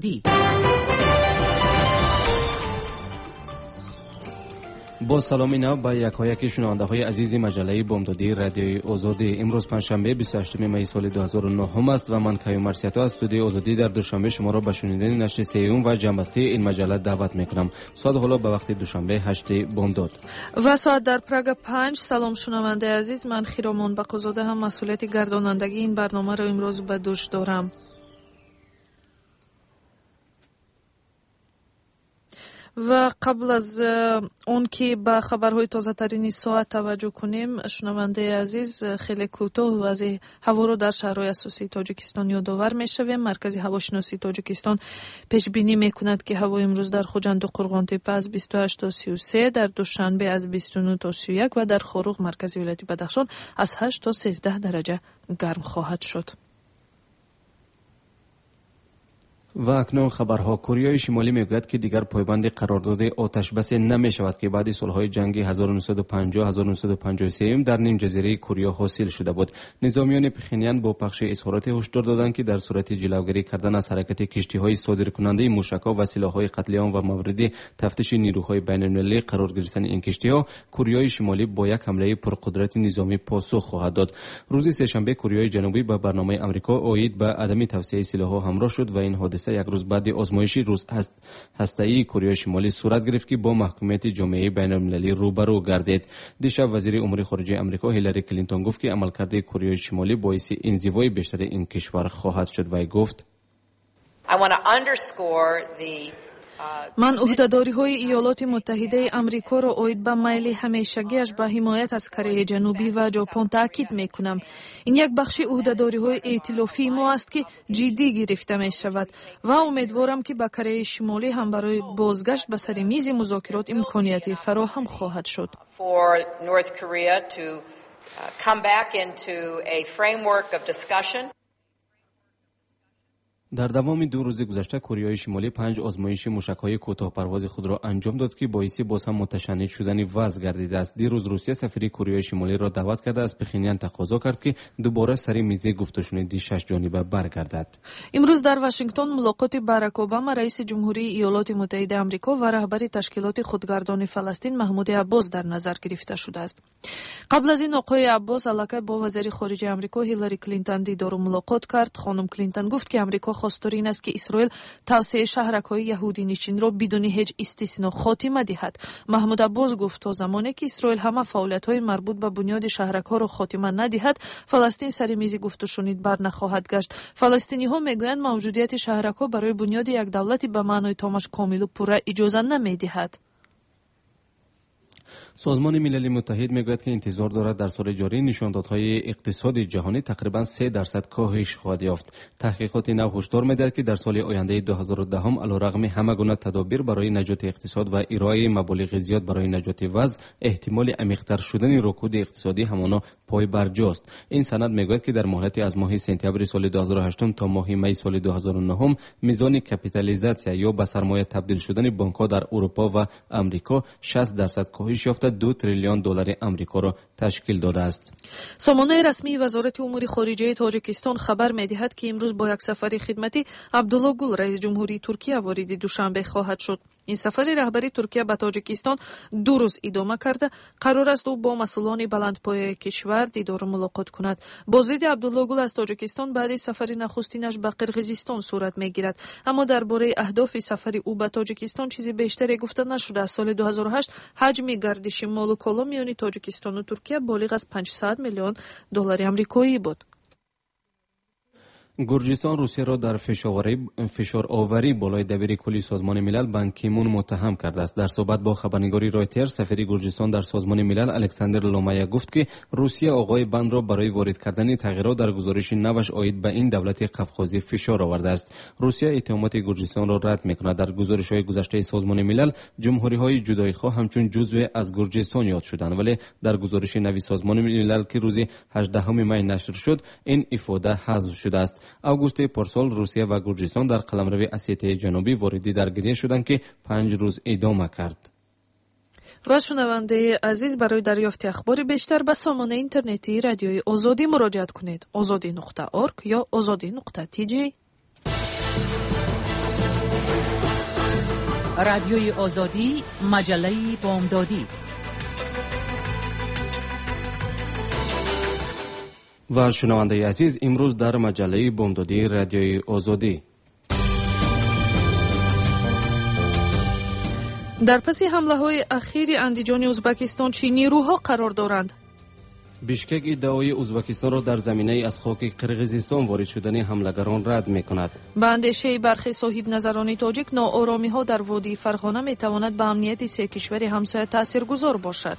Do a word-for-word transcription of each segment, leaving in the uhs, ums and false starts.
آزادی. با سلامی نو به یکایک شنونده های عزیز مجله بامدادی رادیوی آزادی. امروز پنجشنبه بیست و هشتم می سال دو هزار و نه است و من کیومرث مرسیاتو از استودیوی آزادی در دوشنبه شما را به شنیدن نشر سیوم و جنبسته این مجله دعوت میکنم. ساعت حالا به وقت دوشنبه هشت بامداد و ساعت در پراگ پنج. سلام شنونده عزیز، من خیرامان بقزاده هم مسئولیت گردانندگی این برنامه را امروز به دوش دارم. و قبل از اون که به خبرهای تازه ترین ساعت توجه کنیم، شنونده عزیز خیلی کوتاه وضع هوا رو در شهرهای اساسی تاجیکستان یادآور میشویم. مرکز هواشناسی تاجیکستان پیش بینی میکند که هوا امروز در خوجند و قرغانتپه از بیست و هشت تا سی و سه، در دوشنبه از بیست و نه تا سی و یک و در خاروق مرکز ولایت بدخشان از هشت تا سیزده درجه گرم خواهد شد. و اکنون خبرها. کره شمالی میگوید که دیگر پایبند قرارداد آتش بس نمی شود که بعد سالهای جنگ هزار و نهصد و پنجاه هزار و نهصد و پنجاه و سه در نیم جزیره کره حاصل شده بود. نظامیان پخینیان با پخش اظهارات هشدار دادند که در صورت جلوگیری کردن از حرکت کشتی‌های صادرکننده موشک‌ها و سلاح‌های قتل عام و مورد تفتیش نیروهای بین‌المللی قرار گرفتن این کشتی‌ها، کره شمالی با یک حمله پرقدرت نظامی پاسخ خواهد داد. روز سه‌شنبه کره جنوبی با برنامه آمریکا اوید به عدم توسعه سلاح‌ها همراه شد و این حادثه یک روز بعد آزمایش روز هست هسته‌ای کره شمالی صورت گرفت که با محکومیت جامعه بین‌المللی روبرو گردید. دیشب وزیر امور خارجه آمریکا هیلاری کلینتون گفت که عملکرد کره شمالی باعث انزوای بیشتر این کشور خواهد شد و گفت من عهده‌داری‌های ایالات متحده آمریکا را اوید به میل همیشگی‌اش به حمایت از کره جنوبی و ژاپن تاکید می‌کنم. این یک بخش عهده‌داری‌های ائتلافی ما است که جدی گرفته می‌شود و امیدوارم که به کره شمالی هم برای بازگشت به سر میز مذاکرات امکانیتی فراهم خواهد شد. در دوام دو روز گذشته کره شمالی پنج آزمایش موشک‌های کوتاه پرواز خود را انجام داد که باعث باز هم متشنج شدن وضع گردیده است. دیروز روسیه سفیر کره شمالی را دعوت کرده از پخینیان تقاضا کرد که دوباره سر میز گفت‌وشنودی شش جانبه برگردد. امروز در واشنگتن ملاقات باراک اوباما رئیس جمهوری ایالات متحده آمریکا و رهبر تشکیلات خودگردان فلسطین محمود عباس در نظر گرفته شده است. قبل از این آقای عباس علاقه با وزیر خارجه آمریکا هیلاری کلینتون دیدار و ملاقات کرد. خانم کلینتون گفت که آمریکا خواستار این است که اسرائیل توسعه شهرک‌های یهودی نشین را بدون هیچ استثنا خاتمه دهد. محمود عباس گفت تا زمانی که اسرائیل همه فعالیت‌های مربوط به بنیاد شهرک‌ها را خاتمه ندهد، فلسطین سر میز گفت و شنید بر نخواهد گشت. فلسطینی‌ها میگویند موجودیت شهرک‌ها برای بنیاد یک دولت به معنای تامش کامل و پوره اجازه نمی‌دهد. سازمان ملل متحد میگوید که انتظار دارد در سال جاری نشاندادهای اقتصادی جهانی تقریبا سه درصد کاهش خواهد یافت. تحقیقات نو هشدار میدهد که در سال آینده دو هزار و ده علیرغم همه گونه تدابیر برای نجات اقتصاد و ارائه مبالغ زیاد برای نجات وضع، احتمال عمیق‌تر شدن رکود اقتصادی همانا پای برجاست. این سند میگوید که در مهلت از ماه سپتامبر سال دو هزار و هشت تا ماه می سال دو هزار و نه میزان کپیتالیزاسیون یا به سرمایه تبدیل شدن بانک‌ها در اروپا و آمریکا شصت درصد کاهش یافته دو تریلیون دلار آمریکا را تشکیل داده است. سامانه رسمی وزارت امور خارجه تاجیکستان خبر می‌دهد که امروز با یک سفر خدمتی عبدالله گل رئیس جمهوری ترکیه وارد دوشنبه خواهد شد. این سفر رهبری ترکیه به تاجیکستان دو روز ادامه کرده. قرار است او با مسئولان بلندپایه کشور دیدار و ملاقات کند. بازدید عبدالله گل از تاجیکستان بعد سفر نخستینش به قرقیزستان صورت میگیرد، اما درباره اهداف سفر او به تاجیکستان چیزی بیشتری گفته نشده. از سال دو هزار و هشت حجم گردش مال و کالا میان تاجیکستان و ترکیه بالغ از پانصد میلیون دلار آمریکایی بود. گرجستان روسیه را در فشار آوری بالای دبیر کلی سازمان ملل بان کی مون متهم کرده است. در صحبت با خبرنگاری رایترز، سفیر گرجستان در سازمان ملل الکساندر لومایا گفت که روسیه آقای بان را برای وارد کردن تغییرات در گزارش نوش عاید به این دولت قفقازی فشار آورده است. روسیه اتهامات گرجستان را رد می‌کند. در گزارش‌های گذشته سازمان ملل جمهوری‌های جدایی‌خواه همچون جزو از گرجستان یاد شدند، ولی در گزارش نوی سازمان ملل که روز هجدهم می نشر شد این افاده حذف شده است. اوگوست پارسال روسیه و گرجستان در قلمرو اسیته جنوبی واردی درگیری شدند که پنج روز ادامه کرد. و شنونده عزیز، برای دریافت اخبار بیشتر به سامانه اینترنتی رادیوی آزادی مراجعه کنید. آزادی نقطه اورگ یا آزادی نقطه تی جی. رادیوی آزادی، مجله بامدادی. و شنونده عزیز، امروز در مجله بامدادی رادیوی آزادی در پس حمله‌های اخیر اندیجان ازبکستان چی نیروها قرار دارند؟ بیشکک ادعای ازبکستان را در زمینه از خاک قرقیزستان وارد شدن حملگران رد می‌کند. به اندیشه برخی صاحب نظران تاجیک، ناآرامی‌ها در وادی فرغانه می‌تواند به امنیت سه کشور همسایه تاثیرگذار باشد.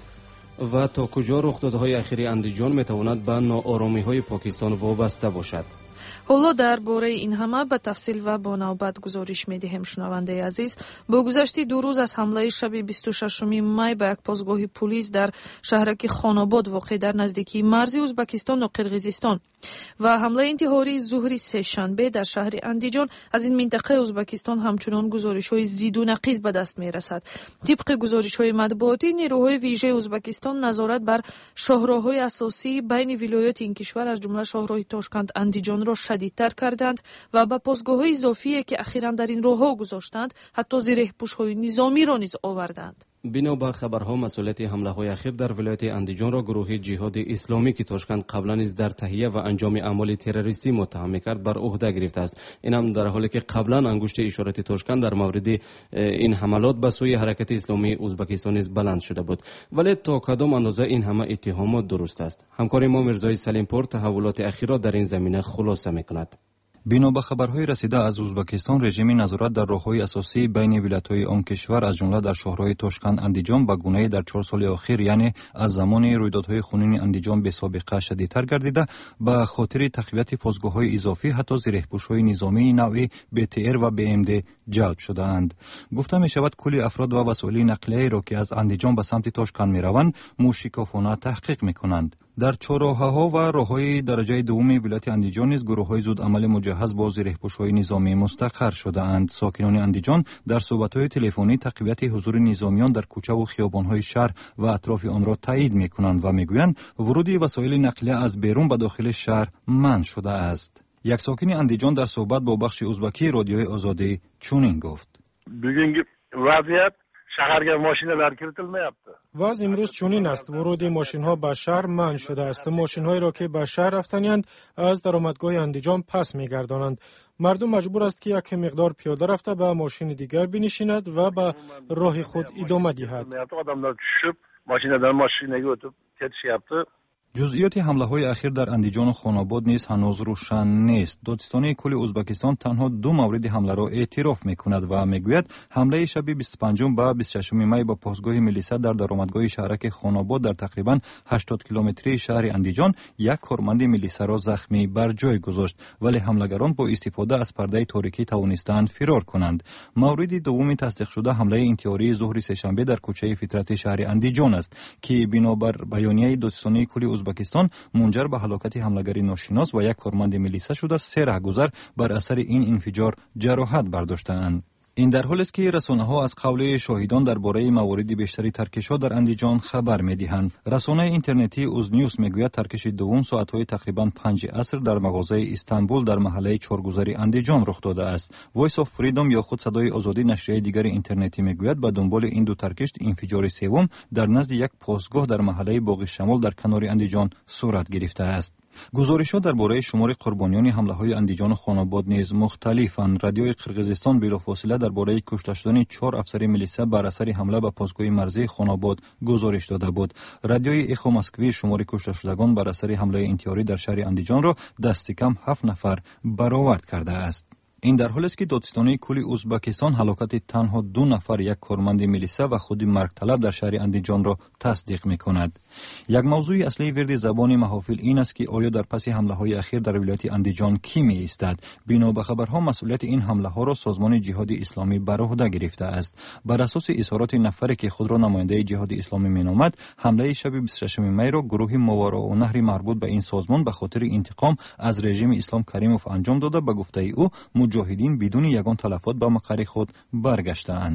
و تا کجا رخدادهای اخیر اندیجان می‌تواند به ناآرامی‌های پاکستان وابسته باشد؟ حالا درباره این همه به تفصیل و با نوبت گزارش می‌دهیم. شنونده عزیز، با گذشت دو روز از حمله شب بیست و ششم می به یک پاسگاه پلیس در شهرک خاناباد واقع در نزدیکی مرز ازبکستان و قرقیزستان و حمله انتحاری ظهر سه شنبه در شهر اندیجان از این منطقه ازبکستان همچنان گزارش‌های زیاد و نقیض به دست می‌رسد. طبق گزارش‌های مطبوعاتی، نیروهای ویژه ازبکستان نظارت بر شاهراه‌های اساسی بین ولایات این کشور از جمله شاهراه تاشکند اندیجان را شدیدتر کردند و به پاسگاه‌های اضافی که اخیراً در این راه‌ها گذاشتند حتی زیر پوش‌های نظامی را نیز آوردند. بنا به خبرها، مسئولیت حمله‌های اخیر در ولایت اندیجان را گروه جهاد اسلامی که تاشکند قبلا نیز در تهیه و انجام اعمال تروریستی متهم می‌کرد بر عهده گرفته است. این هم در حالی که قبلا انگشت اشارت تاشکند در مورد این حملات به سوی حرکت اسلامی ازبکستان نیز بلند شده بود. ولی تا کدام اندازه این همه اتهامات درست است؟ همکار ما مرزای سلیمپور تحولات اخیر را در این زمینه خلاصه می‌کند. بنا به خبرهای رسیده از ازبکستان، رژیم نظارت در راههای اساسی بین ولایت‌های آن کشور از جمله در شهرهای تاشکند اندیجان به گونه‌ای در چهار سال اخیر، یعنی از زمان رویدادهای خونین اندیجان به سابقه شدیدتر گردیده، به خاطر تقویت پاسگاه‌های اضافی حتی زیرپوش‌های نظامی نوعی بی تی ار و بی ام دی جلب شده‌اند. گفته می‌شود کل افراد و وسایل نقلیه‌ای را که از اندیجان به سمت تاشکند می‌روند موشکافانه تحقیق می‌کنند. در چهارراه‌ها و راه‌های درجه دوم ولایت اندیجان نیز گروه‌های زود عمل مجهز با زیرپوش‌های نظامی مستقر شده‌اند. ساکنان اندیجان در صحبت‌های تلفنی تقویت حضور نظامیان در کوچه و خیابان‌های شهر و اطراف آن را تایید می‌کنند و می‌گویند ورود وسایل نقلیه از بیرون به داخل شهر منع شده است. یک ساکن اندیجان در صحبت با بخش ازبکی رادیوی آزادی چونین گفت: bugungi vaziyat shaharga mashinalar kiritilmayapti. وضع امروز چنین است: ورود ماشین ها به شهر منع شده است. ماشین هایی را که به شهر رفتنی‌اند از درآمدگاه اندیجان پس می‌گردانند. مردم مجبور است که یک مقدار پیاده رفته به ماشین دیگر بنشیند و به راه خود ادامه دهد. Odamlar tushib mashinadan mashinaga o'tib ketishyapti. جزئیات حمله‌های اخیر در اندیجان و خاناباد نیز هنوز روشن نیست. دادستانی کل ازبکستان تنها دو مورد حمله را اعتراف می‌کند و می‌گوید حمله شب بیست و پنجم به بیست و ششم می با پاسگاه میلیسا در درآمدگاه شهرک خاناباد در تقریباً هشتاد کیلومتری شهر اندیجان یک کارمند میلیسا را زخمی بر جای گذاشت، ولی حملگران با استفاده از پرده تاریکی توانستند فرار کنند. مورد دوم تصدیق شده حمله انتحاری ظهر سه‌شنبه در کوچه فطرت شهر اندیجان است که بنابر بیانیه دادستانی کل ازبکستان منجر به هلاکت حملگری ناشناس و یک کارمند میلیسا شده. سه رهگذر بر اثر این انفجار جراحت برداشتند. این در حالی است که رسانه‌ها از قول شاهدان درباره موارد بیشتری ترکش‌ها در اندیجان خبر می‌دهند. رسانه اینترنتی اوزنیوس می‌گوید ترکش دوم ساعت‌های تقریباً پنج عصر در مغازه استانبول در محله چهارگذری اندیجان رخ داده است. وایس آف فریدم یا خود صدای آزادی نشریه دیگر اینترنتی می‌گوید به دنبال این دو ترکش انفجار سوم در نزد یک پاسگاه در محله باغ شمال در کنار اندیجان صورت گرفته است. گزارش‌ها درباره شمار قربانیان حمله‌های اندیجان و خاناباد نیز مختلفند. رادیوی قرقیزستان بلافاصله درباره کشته شدن چهار افسر میلیسا بر اثر حمله به پاسگاه مرزی خاناباد گزارش داده بود. رادیوی اخو مسکوی شمار کشته شدگان بر اثر حمله انتحاری در شهر اندیجان را دست کم هفت نفر برآورد کرده است. این در حالی است که دادستانی کل ازبکستان هلاکت تنها دو نفر یک کارمند میلیسا و خود مرگ طلب در شهر اندیجان را تصدیق می‌کند. یک موضوع اصلی ورد زبان محافل این است که آیا در پس حمله‌های اخیر در ولایت اندیجان کی می‌ایستد؟ بنا به خبرها مسئولیت این حمله‌ها را سازمان جهاد اسلامی بر عهده گرفته است. بر اساس اظهارات نفری که خود را نماینده جهاد اسلامی می‌نامد، حمله شب بیست و ششم می را گروه ماوراء النهر مربوط به این سازمان به خاطر انتقام از رژیم اسلام کریموف انجام داده. به گفته او مجاهدین بدون یگان تلفات به مقر خود برگشتند.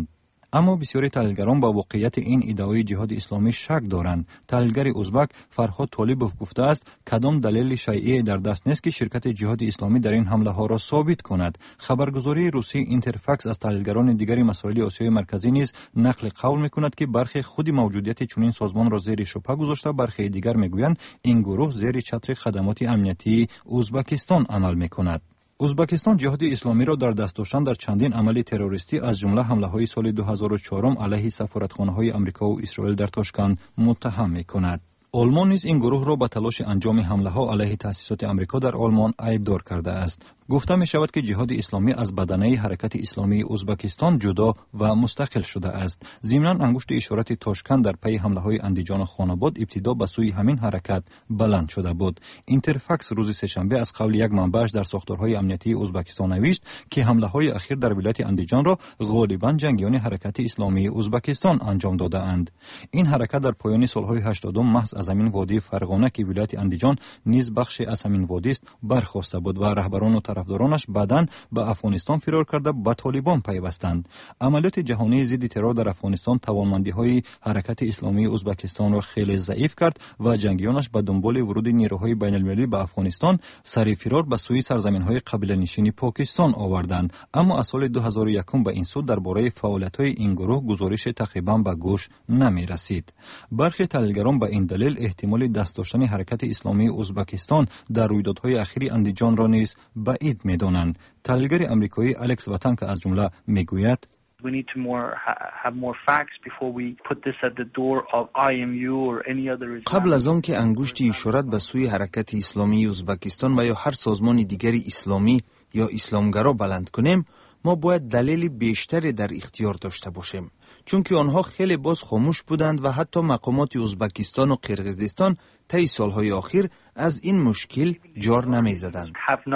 اما بسیاری تحلیلگران با واقعیت این ادعای جهاد اسلامی شک دارند. تحلیلگر ازبک فرهاد طالبوف گفته است کدام دلیل شایع در دست نیست که شرکت جهاد اسلامی در این حمله ها را ثابت کند. خبرگزاری روسی اینترفاکس از تحلیلگران دیگری مسائل آسیای مرکزی نیز نقل قول میکند که برخی خود موجودیت چنین سازمان را زیر شبهه گذاشته، برخی دیگر میگویند این گروه زیر چتر خدمات امنیتی ازبکستان عمل میکند. ازبکستان جهاد اسلامی را در دست داشتن در چندین عمل تروریستی از جمله حمله‌های سال دو هزار و چهار علیه سفارتخانه‌های آمریکا و اسرائیل در تاشکند متهم می‌کند. آلمان نیز این گروه را به تلاش انجام حمله‌ها علیه تأسیسات آمریکا در آلمان عیبدار کرده است. گفته می شود که جهاد اسلامی از بدنه حرکت اسلامی ازبکستان جدا و مستقل شده است. ضمناً انگشت اشارت تاشکند در پی حمله‌های اندیجان و خاناباد ابتدا به سوی همین حرکت بلند شده بود. اینترفاکس روز سه‌شنبه از قول یک منبعش در ساختارهای امنیتی ازبکستان نوشت که حمله‌های اخیر در ولایت اندیجان را غالباً جنگیان حرکت اسلامی ازبکستان انجام داده‌اند. این حرکت در پایان سال‌های هشتادم محض از همین وادی فرغانه که ولایت اندیجان نیز بخش از همین وادی است برخاسته بود و رهبران و طرفدارانش بعداً به افغانستان فرار کرده به طالبان پیوستند. عملیات جهانی ضد ترور در افغانستان توانمندی‌های حرکت اسلامی ازبکستان را خیلی ضعیف کرد و جنگیانش به دنبال ورود نیروهای بین‌المللی به افغانستان سری فرار به سوی سرزمین‌های قبیله‌نشین پاکستان آوردند. اما از سال دو هزار و یک به این سو درباره فعالیت‌های این گروه گزارش تقریباً به گوش نمی‌رسید. برخی تحلیلگران به این دلیل احتمال دست داشتن حرکت اسلامی ازبکستان در رویدادهای اخیر اندیجان را نیز بعید می‌دانند. تحلیلگر آمریکایی الکس واتانکا از جمله می‌گوید We need to more ha- have more facts before we put this at the door of آی ام یو or any other. قبل از آن که انگشت اشارت به سوی حرکت اسلامی ازبکستان و یا هر سازمان دیگری اسلامی یا اسلامگرا بلند کنیم، ما باید دلیل بیشتری در اختیار داشته باشیم، چون که آنها خیلی باز خاموش بودند و حتی مقامات ازبکستان و قرقیزستان طی سالهای اخیر از این مشکل جار نمی زدند.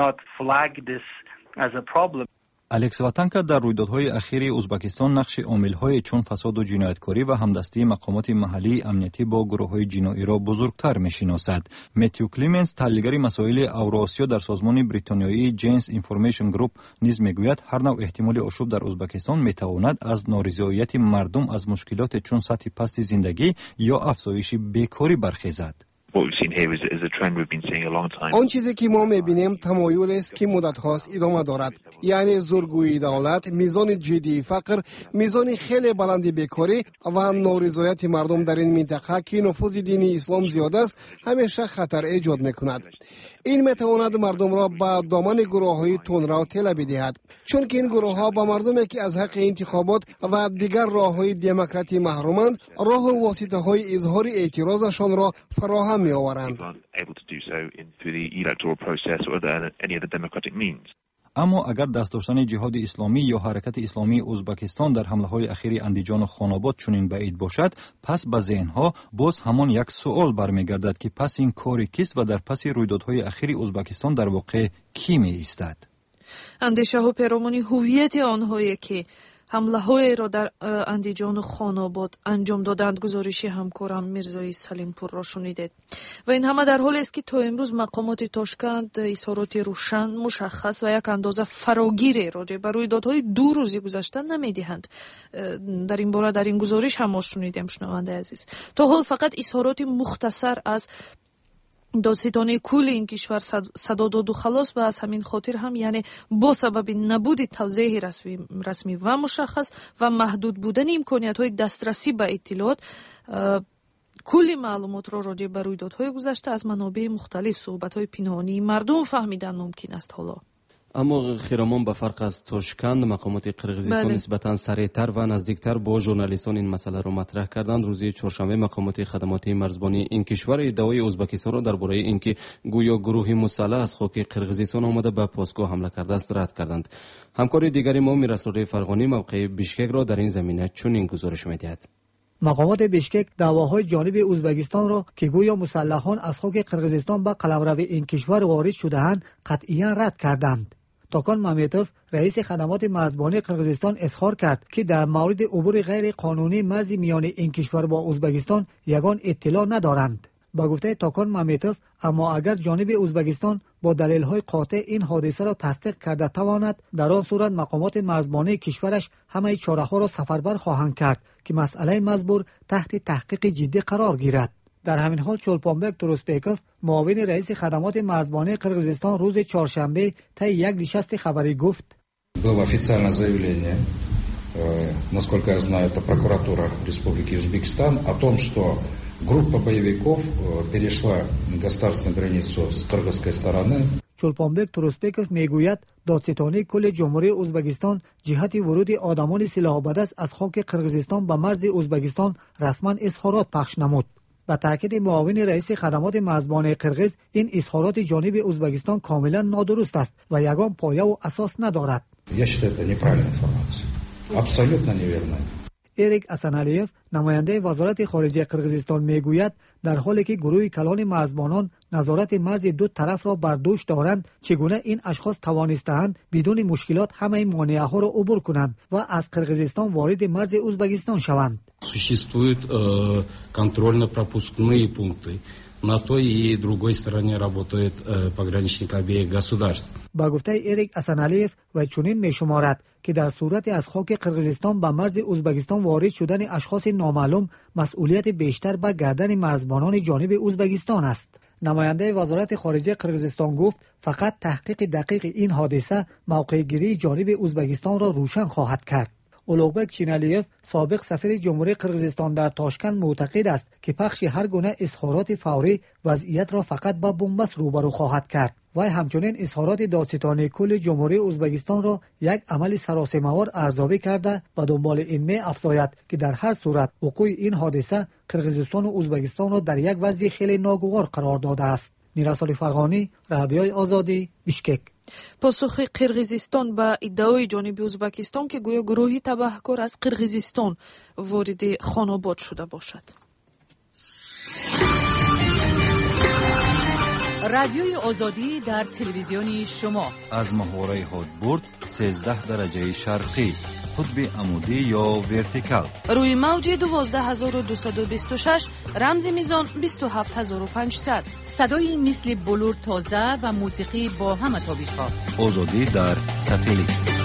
الکس واتانکا در رویدادهای اخیر ازبکستان نقش عامل‌های چون فساد و جنایتکاری و همدستی مقامات محلی امنیتی با گروه‌های جنایی را بزرگتر می‌شناسد. متیو کلیمنز تحلیلگر مسائل اوراسیا در سازمان بریتانیایی جینز اینفورمیشن گروپ نیز می‌گوید هر نوع احتمال آشوب در ازبکستان می‌تواند از نارضایتی مردم از مشکلات چون سطح پست زندگی یا افزایش بیکاری برخیزد. آن چیزی که ما می‌بینیم تمایل است که مدت هاست ادامه دارد، یعنی زورگویی دولت، میزان جدی فقر، میزان خیلی بلند بیکاری و نارضایتی مردم در این منطقه که نفوذ دینی اسلام زیاد است همیشه خطر ایجاد می‌کند. این می‌تواند مردم را به دامن گروه‌های تندرو ঠেলে بدهد، چون که این گروه‌ها با مردمی که از حق انتخابات و دیگر راه‌های دموکراسی محرومند راه و واسطه‌های اظهار اعتراضشان را فراهم می‌آورند. اما اگر دست داشتن جهاد اسلامی یا حرکت اسلامی ازبکستان در حمله‌های اخیر اندیجان و خاناباد چنین بعید باشد، پس به ذهن‌ها باز همان یک سوال برمیگردد که پس این کاری کیست و در پس رویدادهای اخیر ازبکستان در واقع کی می‌ایستد؟ اندیشه‌ها پیرامون هویت آنهایی که حمله‌های را در اندیجان و خاناباد انجام دادند گزارشی همکارم میرزایی سلیمپور را شنیدید. و این همه در حالی است که تا امروز مقامات تاشکند اظهارات روشن، مشخص و یک اندازه فراگیر راجع به رویدادهای دو روزی گذشته نمی‌دهند. در این باره در این گزارش هم ما شنیدیم شنونده عزیز. تا حال فقط اظهارات مختصر از دادستانی کل این کشور صدا داد و خلاص و از همین خاطر هم یعنی با سبب نبود توضیح رسمی, رسمی و مشخص و محدود بودن امکانیت های دسترسی به اطلاعات کلی معلومات را راجع به رویدادهای گذشته از منابع مختلف صحبت های پنهانی مردم فهمیدن ممکن است. حالا اما خیرامان به فرق از تاشکند مقامات قرقیزستان نسبتاً سریعتر و نزدیکتر با ژورنالیستان این مسئله را مطرح کردند. روز چهارشنبه مقامات خدمات مرزبانی این کشور ادعای ازبکستان را درباره اینکه گویا گروهی مسلح از خاک قرقیزستان آمده به پاسگاه حمله کرده است رد کردند. همکار دیگری ما میرسلوری فرغانی موقع بیشکک را در این زمینه چنین گزارش می‌دهد. مقامات بیشکک دعواهای جانب ازبکستان را که گویا مسلحان از خاک قرقیزستان به قلمرو این کشور وارد شده‌اند قطعاً رد کردند. تاکان مامیتوف رئیس خدمات مرزبانی قرقیزستان اظهار کرد که در مورد عبور غیر قانونی مرز میان این کشور با ازبکستان یگان اطلاع ندارند. با گفته تاکان مامیتوف اما اگر جانب ازبکستان با دلیل‌های قاطع این حادثه را تصدیق کرده تواند، در آن صورت مقامات مرزبانی کشورش همه چاره‌ها را سفربر خواهند کرد که مسئله مزبور تحت تحقیق جدی قرار گیرد. در همین حال چولپانبک تروسپیکوف، معاون رئیس خدمات مرزبانی قرقیزستان، روز چهارشنبه طی یک نشست خبری گفت: Было официальное заявление, насколько я знаю, это прокуратура Республики Узбекистан, о том, что группа боевиков перешла государственную границу с кыргызской стороны. چولپانبک تروسپیکوف میگوید دادستانی کل جمهوری ازبکستان جهت ورود آدمان سلاح‌بدست از خاک قرقیزستان به مرز ازبکستان رسما اظهارات پخش نمود. با تاکید معاون رئیس خدمات مرزبانی قرقیز، این اظهارات جانب ازبکستان کاملا نادرست است و یگان پایه و اساس ندارد. Я считаю, это неправильная информация. Абсолютно неверная. اریک اسنالیف، نماینده وزارت خارجه قرقیزستان میگوید در حالی که گروه کلان مرزبانان نظارت مرز دو طرف را بر دوش دارند، چگونه این اشخاص توانستند بدون مشکلات همه مانعه ها را عبور کنند و از قرقیزستان وارد مرز ازبکستان شوند. Существуют э, контрольно-пропускные пункты. На той и другой стороне работают э, пограничники обеих государств. با گفته اریک اسنالیف و چنین میشمارد که در صورت از خاک قرقیزستان به مرز ازبکستان وارد شدن اشخاص نامعلوم مسئولیت بیشتر به گردن مرزبانان جانب ازبکستان است. نماینده وزارت خارجه قرقیزستان گفت فقط تحقیق دقیق این حادثه موقع گیری جانب ازبکستان را روشن خواهد کرد. اولوغبک چینالیف، سابق سفیر جمهوری قرقیزستان در تاشکند، معتقد است که پخش هر گونه اظهارات فوری وضعیت را فقط با بنبست روبرو خواهد کرد. وی همچنین اظهارات دادستانی کل جمهوری ازبکستان را یک عمل سراسیمه‌وار ارزیابی کرده و دنبال این می افزاید که در هر صورت وقوع این حادثه قرقیزستان و ازبکستان را در یک وضع خیلی ناگوار قرار داده است. میرسال فرغانی، رادیوی آزادی، بیشکک. پاسخ قرقیزستان به ادعای جانب ازبکستان که گویا گروهی تبهکار از قرقیزستان وارد خاناباد شده باشد. رادیوی آزادی در تلویزیون شما از محوره هودبورد سیزده درجه شرقی، قطب عمودی یا ورتیکال، روی موج دوازده هزار و دویست و بیست و شش، رمز میزان بیست و هفت هزار و پانصد. صدای مثل بلور تازه و موسیقی با همه تابش‌ها. آزادی در ساتلیت.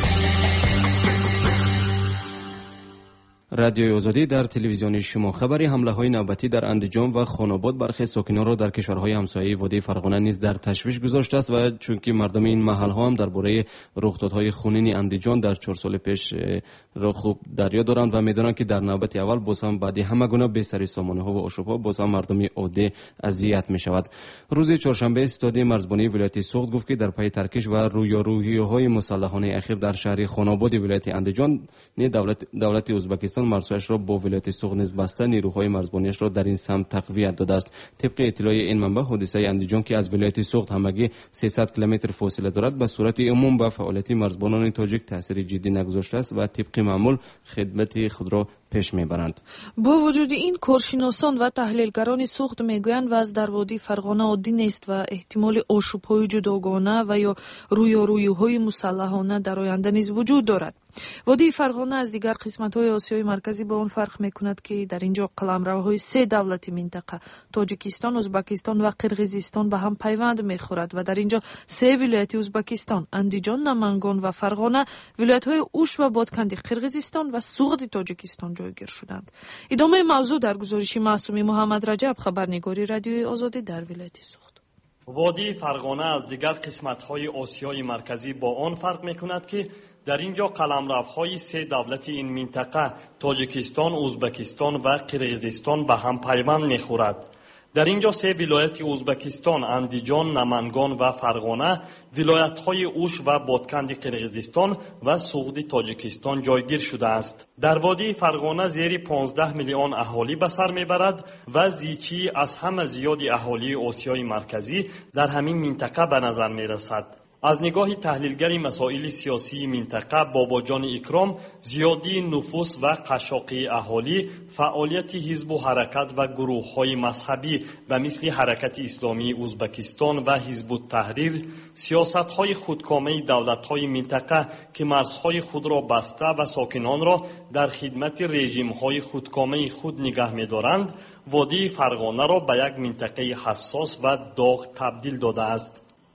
رادیوی آزادی در تلویزیون شما. خبری حمله های نوبتی در اندیجان و خاناباد برخی ساکنان را در کشورهای همسایه وادی فرغانه نیز در تشویش گذاشته است و چونکه مردم این محل ها هم درباره رخدادهای خونین اندیجان در چهار سال پیش را خوب دریا دارند و میدانند که در نوبت اول باز هم بعد همه گونه بستری سامانه ها و آشوب ها باز هم مردم عادی اذیت می شود. روز چهارشنبه استادی مرزبانی ولایت سوخت گفت که در پی ترکش و رویارویی های مسلحانه اخیر در شهر خاناباد ولایت اندیجان دولت دولت ازبکستان مرزهایش را با ولایت سوخت نیز بسته نیروهای مرزبانیش را در این سمت تقویت داده است. طبق اطلاع این منبع حادثه اندیجان که از ولایت سوخت همگی سیصد کیلومتر فاصله دارد به صورت عموم به فعالیت مرزبانان تاجیک تاثیر جدی نگذاشته است و طبق معمول خدمت خود را پیش میبرند. با وجود این کارشناسان و تحلیلگران سوخت میگویند وضع در وادی فرغانه عادی نیست و احتمال آشوب‌های جداگانه و یا رویارویی‌های مسلحانه در آینده نیز وجود دارد. وادی فرغانه از دیگر قسمت‌های آسیای مرکزی با آن فرق می‌کند که در اینجا قلمروهای سه دولت منطقه تاجیکستان، ازبکستان و قرقیزستان به هم پیوند می‌خورد و در اینجا سه ولایت ازبکستان، اندیجان، نمنگان و فرغانه، ولایت‌های اوش و بادکندی قرقیزستان و سوغد تاجیکستان جایگیر شدند. ادامه موضوع در گزارش معصومی محمد رجب، خبرنگاری رادیوی آزادی در ولایت سوخت. وادی فرغانه از دیگر قسمت‌های آسیای مرکزی با آن فرق می‌کند که در اینجا قلمروهای سه دولت این منطقه تاجیکستان، ازبکستان و قرقیزستان به هم پیوند می‌خورد. در اینجا سه ولایت ازبکستان، اندیجان، نمنگان و فرغانه، ولایت‌های اوش و بادکند قرقیزستان و سوغد تاجیکستان جایگیر شده است. در وادی فرغانه زیر پانزده میلیون اهالی به سر میبرد و زیچی از همه زیاد اهالی آسیای مرکزی در همین منطقه به نظر میرسد. از نگاه تحلیلگر مسائل سیاسی منطقه باباجان اکرام، زیادی نفوس و قشاقی اهالی، فعالیت حزب و حرکت و گروه های مذهبی و مثل حرکت اسلامی ازبکستان و حزب التحریر، سیاست های خودکامه دولت های منطقه که مرزهای خود را بسته و ساکنان را در خدمت رژیم های خودکامه خود نگه می دارند، وادی فرغانه را به یک منطقه حساس و داغ تبدیل داده است.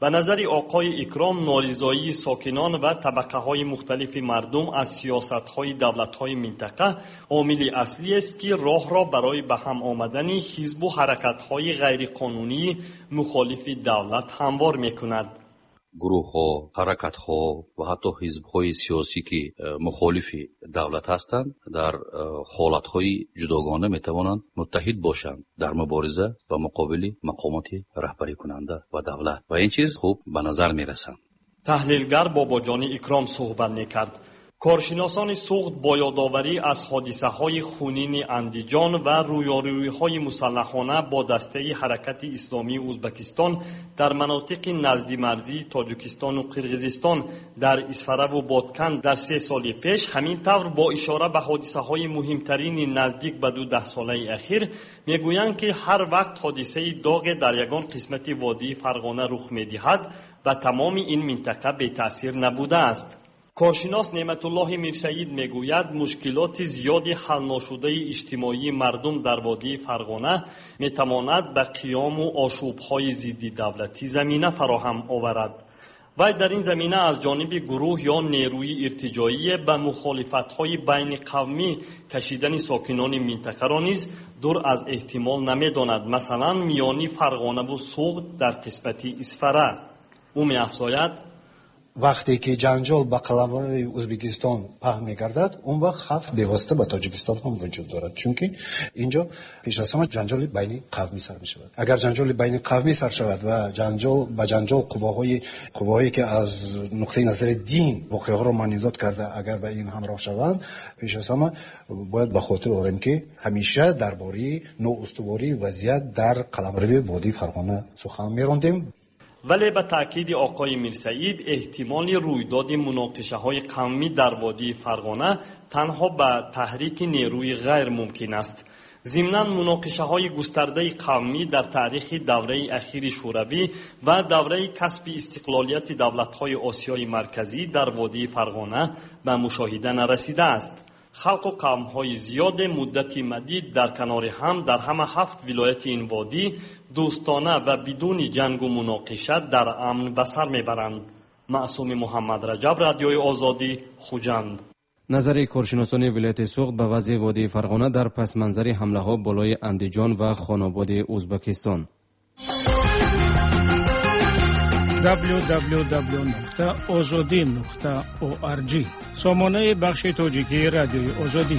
به نظر آقای اکرام، نارضایی ساکنان و طبقه های مختلف مردم از سیاست های دولت های منطقه عامل اصلی است که راه را برای به هم آمدن حزب و حرکت های غیر قانونی مخالف دولت هموار می کند. گروه ها، حرکت ها و حتی حزب های سیاسی که مخالف دولت هستند در حالت های جداگانه می توانند متحد باشند در مبارزه و مقابل مقامات رهبری کننده و دولت و این چیز خوب به نظر می رسند. تحلیلگر باباجان اکرام صحبت می کرد. کارشناسان سوخت با یادآوری از حادثه های خونین اندیجان و رویارویی های مسلحانه با دسته حرکت اسلامی ازبکستان در مناطق نزدی مرزی تاجیکستان و قرقیزستان در اسفره و بادکن در سه سال پیش، همین طور با اشاره به حادثه های مهمترین نزدیک به دو ده ساله اخیر میگویند که هر وقت حادثه داغ در یگان قسمت وادی فرغانه رخ میدهد و تمام این منطقه بی تأثیر نبوده است. کارشناس نعمت الله میرسعید میگوید مشکلات زیادی حل نشده اجتماعی مردم در وادی فرغانه میتواند به قیام و آشوب‌های ضد دولتی زمینه فراهم آورد. و در این زمینه از جانب گروه یا نیروی ارتجاعی به مخالفت‌های بین قومی کشیدن ساکنان منطقه را نیز دور از احتمال نمیداند. مثلا میانی فرغانه و سوغد در قسمت اسفره. او می‌افزاید وقتی که جنجال با قلمرو ازبکستان پهن می‌گردد، اون وقت خف بی‌واسطه به تاجیکستان هم وجود دارد، چون که اینجا پیش از همه جنجال بین قومی سر می‌شود. اگر جنجال بین قومی سر شود و جنجال با جنجال قواهای قواهایی که از نقطه نظر دین واقعا را مانیدات کرده اگر به این همراه شوند، پیش از همه باید به خاطر آوریم که همیشه درباره نوآستواری وضعیت در قلمرو وادی فرغانه سخن می‌راندیم. ولی به تأکید آقای میرسعید احتمال رویداد مناقشه های قومی در وادی فرغانه تنها به تحریک نیروی غیر ممکن است. ضمناً مناقشه های گسترده قومی در تاریخ دوره اخیر شوروی و دوره کسب استقلالیت دولت های آسیای مرکزی در وادی فرغانه به مشاهده نرسیده است. خلق و قوم های زیاد مدت مدید در کنار هم در همه هفت ولایت این وادی دوستانه و بدون جنگ و مناقشه در امن به سر میبرند. معصوم محمد رجب، رادیوی آزادی، خوجند. نظر کارشناسان ولایت سوغد به وضع وادی فرغانه در پس منظر حمله ها بالای اندیجان و خاناباد ازبکستان. دبلیو دبلیو دبلیو نقطه آزادی نقطه او آر جی سامانه بخش تاجیکی رادیوی آزادی.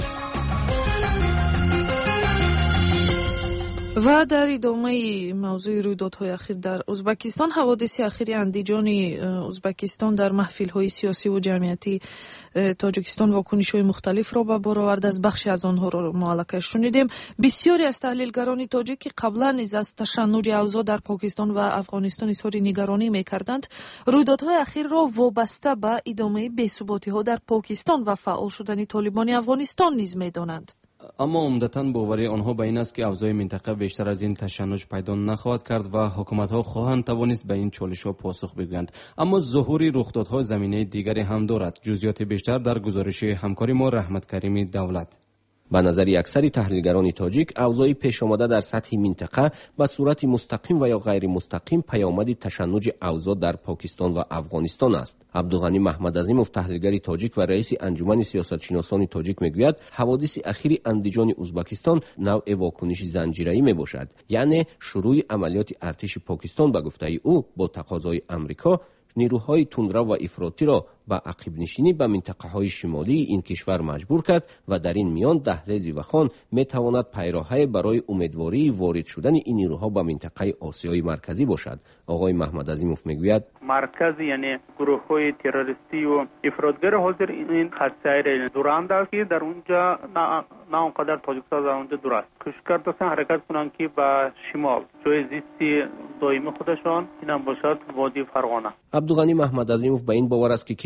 و در ادامه موضوع رویدادهای اخیر در ازبکستان، حوادث اخیر اندیجان ازبکستان در محفل‌های سیاسی و جمعیتی تاجیکستان واکنش‌های مختلف را به بار آورد. از بخشی از آنها را معلقه شنیدیم. بسیاری از تحلیلگران تاجیک که قبلا نیز از تشنج اوضاع در پاکستان و افغانستان اظهار نگرانی می‌کردند، رویدادهای اخیر را وابسته به ادامه بی‌ثباتی‌ها در پاکستان و فعال شدن طالبان افغانستان نیز می‌دانند. اما عمدتاً باوری آنها به این است که اوضاع منطقه بیشتر از این تشنج پیدا نخواهد کرد و حکومت‌ها خواهند توانست به این چالش‌ها پاسخ بگویند. اما ظهور رخدادها زمینه دیگری هم دارد. جزئیات بیشتر در گزارش همکار ما رحمت کریمی دولت. به نظر اکثر تحلیلگران تاجیک، اوضاع پیش آمده در سطح منطقه به صورت مستقیم و یا غیر مستقیم پیامد تشنج اوضاع در پاکستان و افغانستان است. عبدالغنی محمد عظیموف، تحلیلگر تاجیک و رئیس انجمن سیاستشناسان تاجیک میگوید حوادث اخیر اندیجان ازبکستان نوع واکنش زنجیره‌ای میباشد، یعنی شروع عملیات ارتش پاکستان به گفته او با تقاضای امریکا نیروهای تندرو و افراطی را به عقب نشینی به منطقه های شمالی این کشور مجبور کرد و در این میان دهلیز وخان می تواند پیراهی برای امیدواری وارد شدن این نیروها به منطقه آسیای مرکزی باشد. آقای محمد عظیموف میگوید مرکز یعنی گروه های تروریستی و افراطگر حاضر این خط دورند است که در اونجا نه اونقدر تاجیکستان در اونجا دور است. کوشش داشتن حرکت کنند که به شمال جای زیستی دائمی خودشان این هم باشد وادی فرغانه. عبدالغنی محمد عظیموف به این باور است که کشور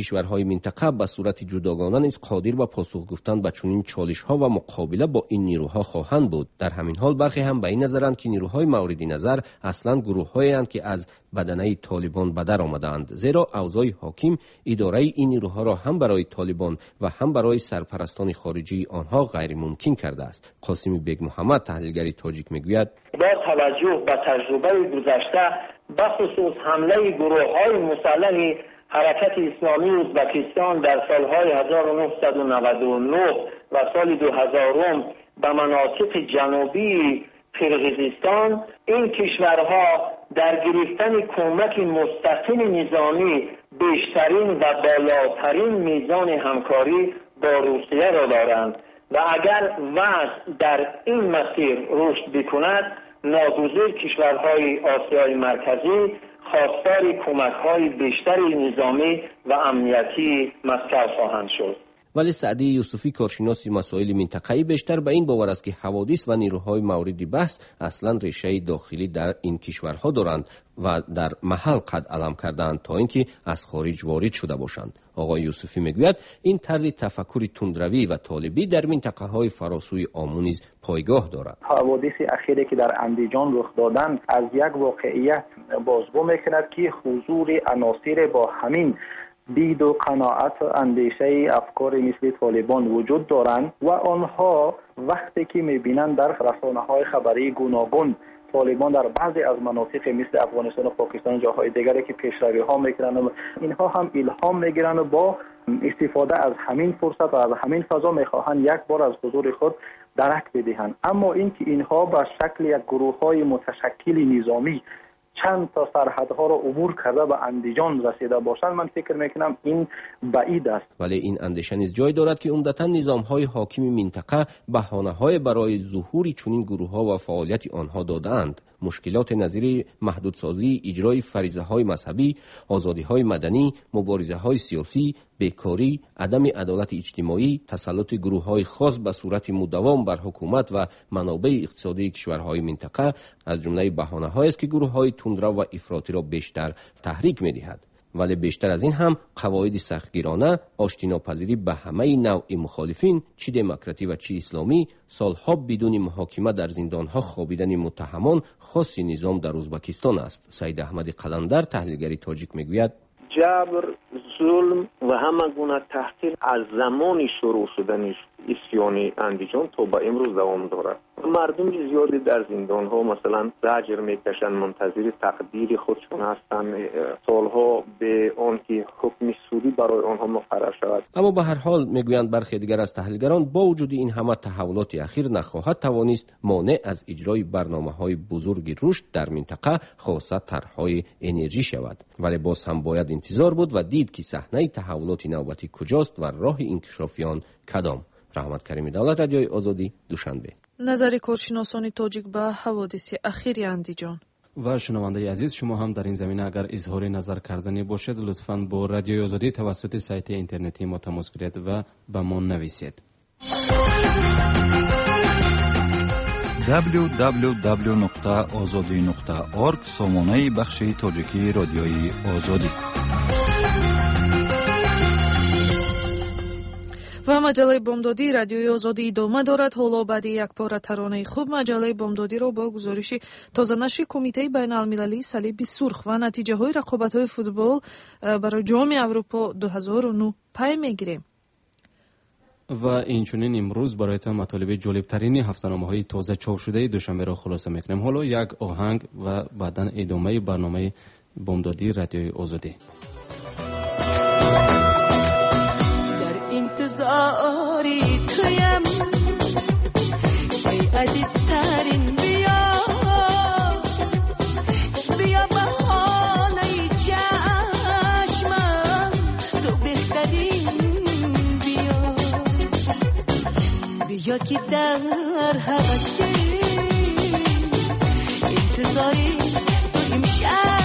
کشورهای منطقه به صورت جداگانه نیز قادر به پاسخ گفتن به چنین چالش‌ها و مقابله با این نیروها خواهند بود. در همین حال برخی هم به این نظرند که نیروهای مورد نظر اصلا گروه‌هایی اند که از بدنه طالبان به در آمده‌اند، زیرا اوضاع حاکم اداره این نیروها را هم برای طالبان و هم برای سرپرستان خارجی آنها غیر ممکن کرده است. قاسمی بیگ محمد تحلیلگر تاجیک میگوید با توجه به تجربه گذشته بخصوص حمله گروه‌های مسلح حرکت اسلامی ازبکستان در سالهای هزار و نهصد و نود و نه و سال دو هزار به مناطق جنوبی قرقیزستان، این کشورها در گرفتن کمک مستقیم نظامی بیشترین و بالاترین میزان همکاری با روسیه را دارند و اگر وضع در این مسیر رشد بکند ناگزیر کشورهای آسیای مرکزی خواستار کمک‌های بیشتری نظامی و امنیتی مسکر خواهند شد. ولی سعدی یوسفی کارشناس مسائل منطقه‌ای بیشتر به این باور است که حوادث و نیروهای مورد بحث اصلا ریشه داخلی در این کشورها دارند و در محل قد علم کردند تا اینکه از خارج وارد شده باشند. آقای یوسفی میگوید این طرز تفکر تندروی و طالبی در منطقه‌های فراسوی آمو نیز پایگاه دارد. حوادث اخیری که در اندیجان رخ دادند از یک واقعیت بازگو میکند که حضور عناصر با همین دید و قناعت و اندیشه افکار مثل طالبان وجود دارند و آنها وقتی که میبینند در رسانه‌های خبری گوناگون طالبان در بعضی از مناطق مثل افغانستان و پاکستان و جاهای دیگری که پیشروی ها میکنند و اینها هم الهام میگیرند و با استفاده از همین فرصت و از همین فضا میخواهند یک بار از حضور خود درک بدهند. اما اینکه اینها به شکل یک گروه های متشکل نظامی چند تا سرحدها را عبور کرده به اندیجان رسیده باشند، من فکر میکنم این بعید است. ولی این اندیشه نیز جای دارد که عمدتاً نظام‌های حاکم منطقه بهانه‌های برای ظهور چنین گروه‌ها و فعالیت آنها داده‌اند. مشکلات نظیر محدودسازی اجرای فریضه‌های مذهبی، آزادی‌های مدنی، مبارزه‌های سیاسی، بیکاری، عدم عدالت اجتماعی، تسلط گروه‌های خاص به صورت مداوم بر حکومت و منابع اقتصادی کشورهای منطقه از جمله بهانه‌هایی است که گروه‌های تندرو و افراطی را بیشتر تحریک می‌دهد. ولی بیشتر از این هم قواعد سختگیرانه، آشتیناپذیری به همه نوع مخالفین، چه دموکراتی و چه اسلامی، سالها بدون محاکمه در زندانها خوابیدن متهمان خاص نظام در ازبکستان است. سید احمد قلندر تحلیلگر تاجیک میگوید جبر، ظلم و همه گونه تحقیر از زمان شروع شدن اسیان اندیجان تا به امروز دوام دارد. مردم زیادی در زندان ها مثلا زجر میکشند، منتظر تقدیر خودشون هستند، سالها به آن که حکم سودی برای آنها مقرر شود. اما به هر حال میگویند برخی دیگر از تحلیلگران با وجود این همه تحولات اخیر نخواهد توانست مانع از اجرای برنامه‌های بزرگ رشد در منطقه، خاصه طرح‌های انرژی شود. ولی باز هم باید انتظار بود و دید که صحنه تحولات نوبتی کجاست و راه انکشافیان کدام. رحمت کریمی دولت، رادیوی آزادی، دوشنبه. نظر کارشناسان تاجیک به حوادث اخیر اندیجان. و شنونده عزیز، شما هم در این زمینه اگر اظهار نظر کردنی باشد لطفاً با رادیوی آزادی توسط سایت اینترنتی ما تماس گیرید و به ما نویسید. دبلیو دبلیو دبلیو نقطه آزادی نقطه اورگ سامانه بخش تاجیکی رادیوی آزادی. و مجله بامدادی رادیوی آزادی ادامه دارد. حالا بعد یک پاره ترانه خوب مجله بامدادی را با گزارش تازه‌نشر کمیته بین‌المللی صلیب سرخ و نتیجه‌های رقابت‌های فوتبال برای جام اروپا دو هزار و نه پی می‌گیریم. و اینچنین امروز برایتان مطالب جالب‌ترین هفته‌نامه‌های تازه چاپ شده دوشنبه را خلاصه می‌کنیم. حالا یک آهنگ و بعداً ادامه برنامه بامدادی رادیوی آزادی. انتظاری تویم ای عزیزترین، بیا بیا بهانه چشمم، تو بهترین، بیا بیا که در حوثی انتظاری تو امشب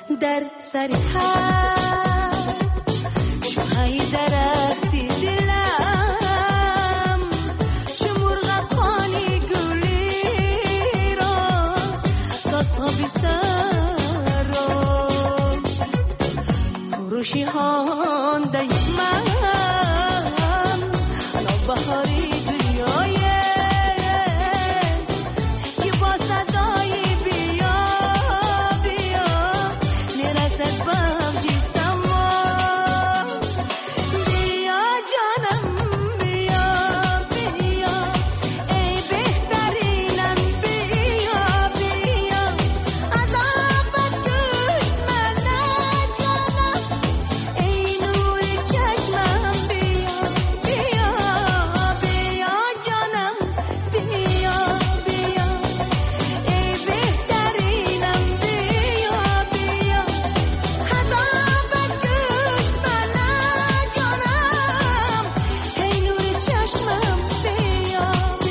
در سر خط شوهای درختی دلم چه مرغ خانی گلی راست ساسها بی سر روشی هانده من نوبهاری دنیای که با صدای بیا بیا میرسد بهم جیسم بیا جانم بیا بیا ای بهترینم بیا بیا از آبت گشت من جانم ای نور چشمم بیا بیا بیا جانم بیا بیا ای بهترینم بیا بیا از آبت گشت من جانم ای نور چشمم بیا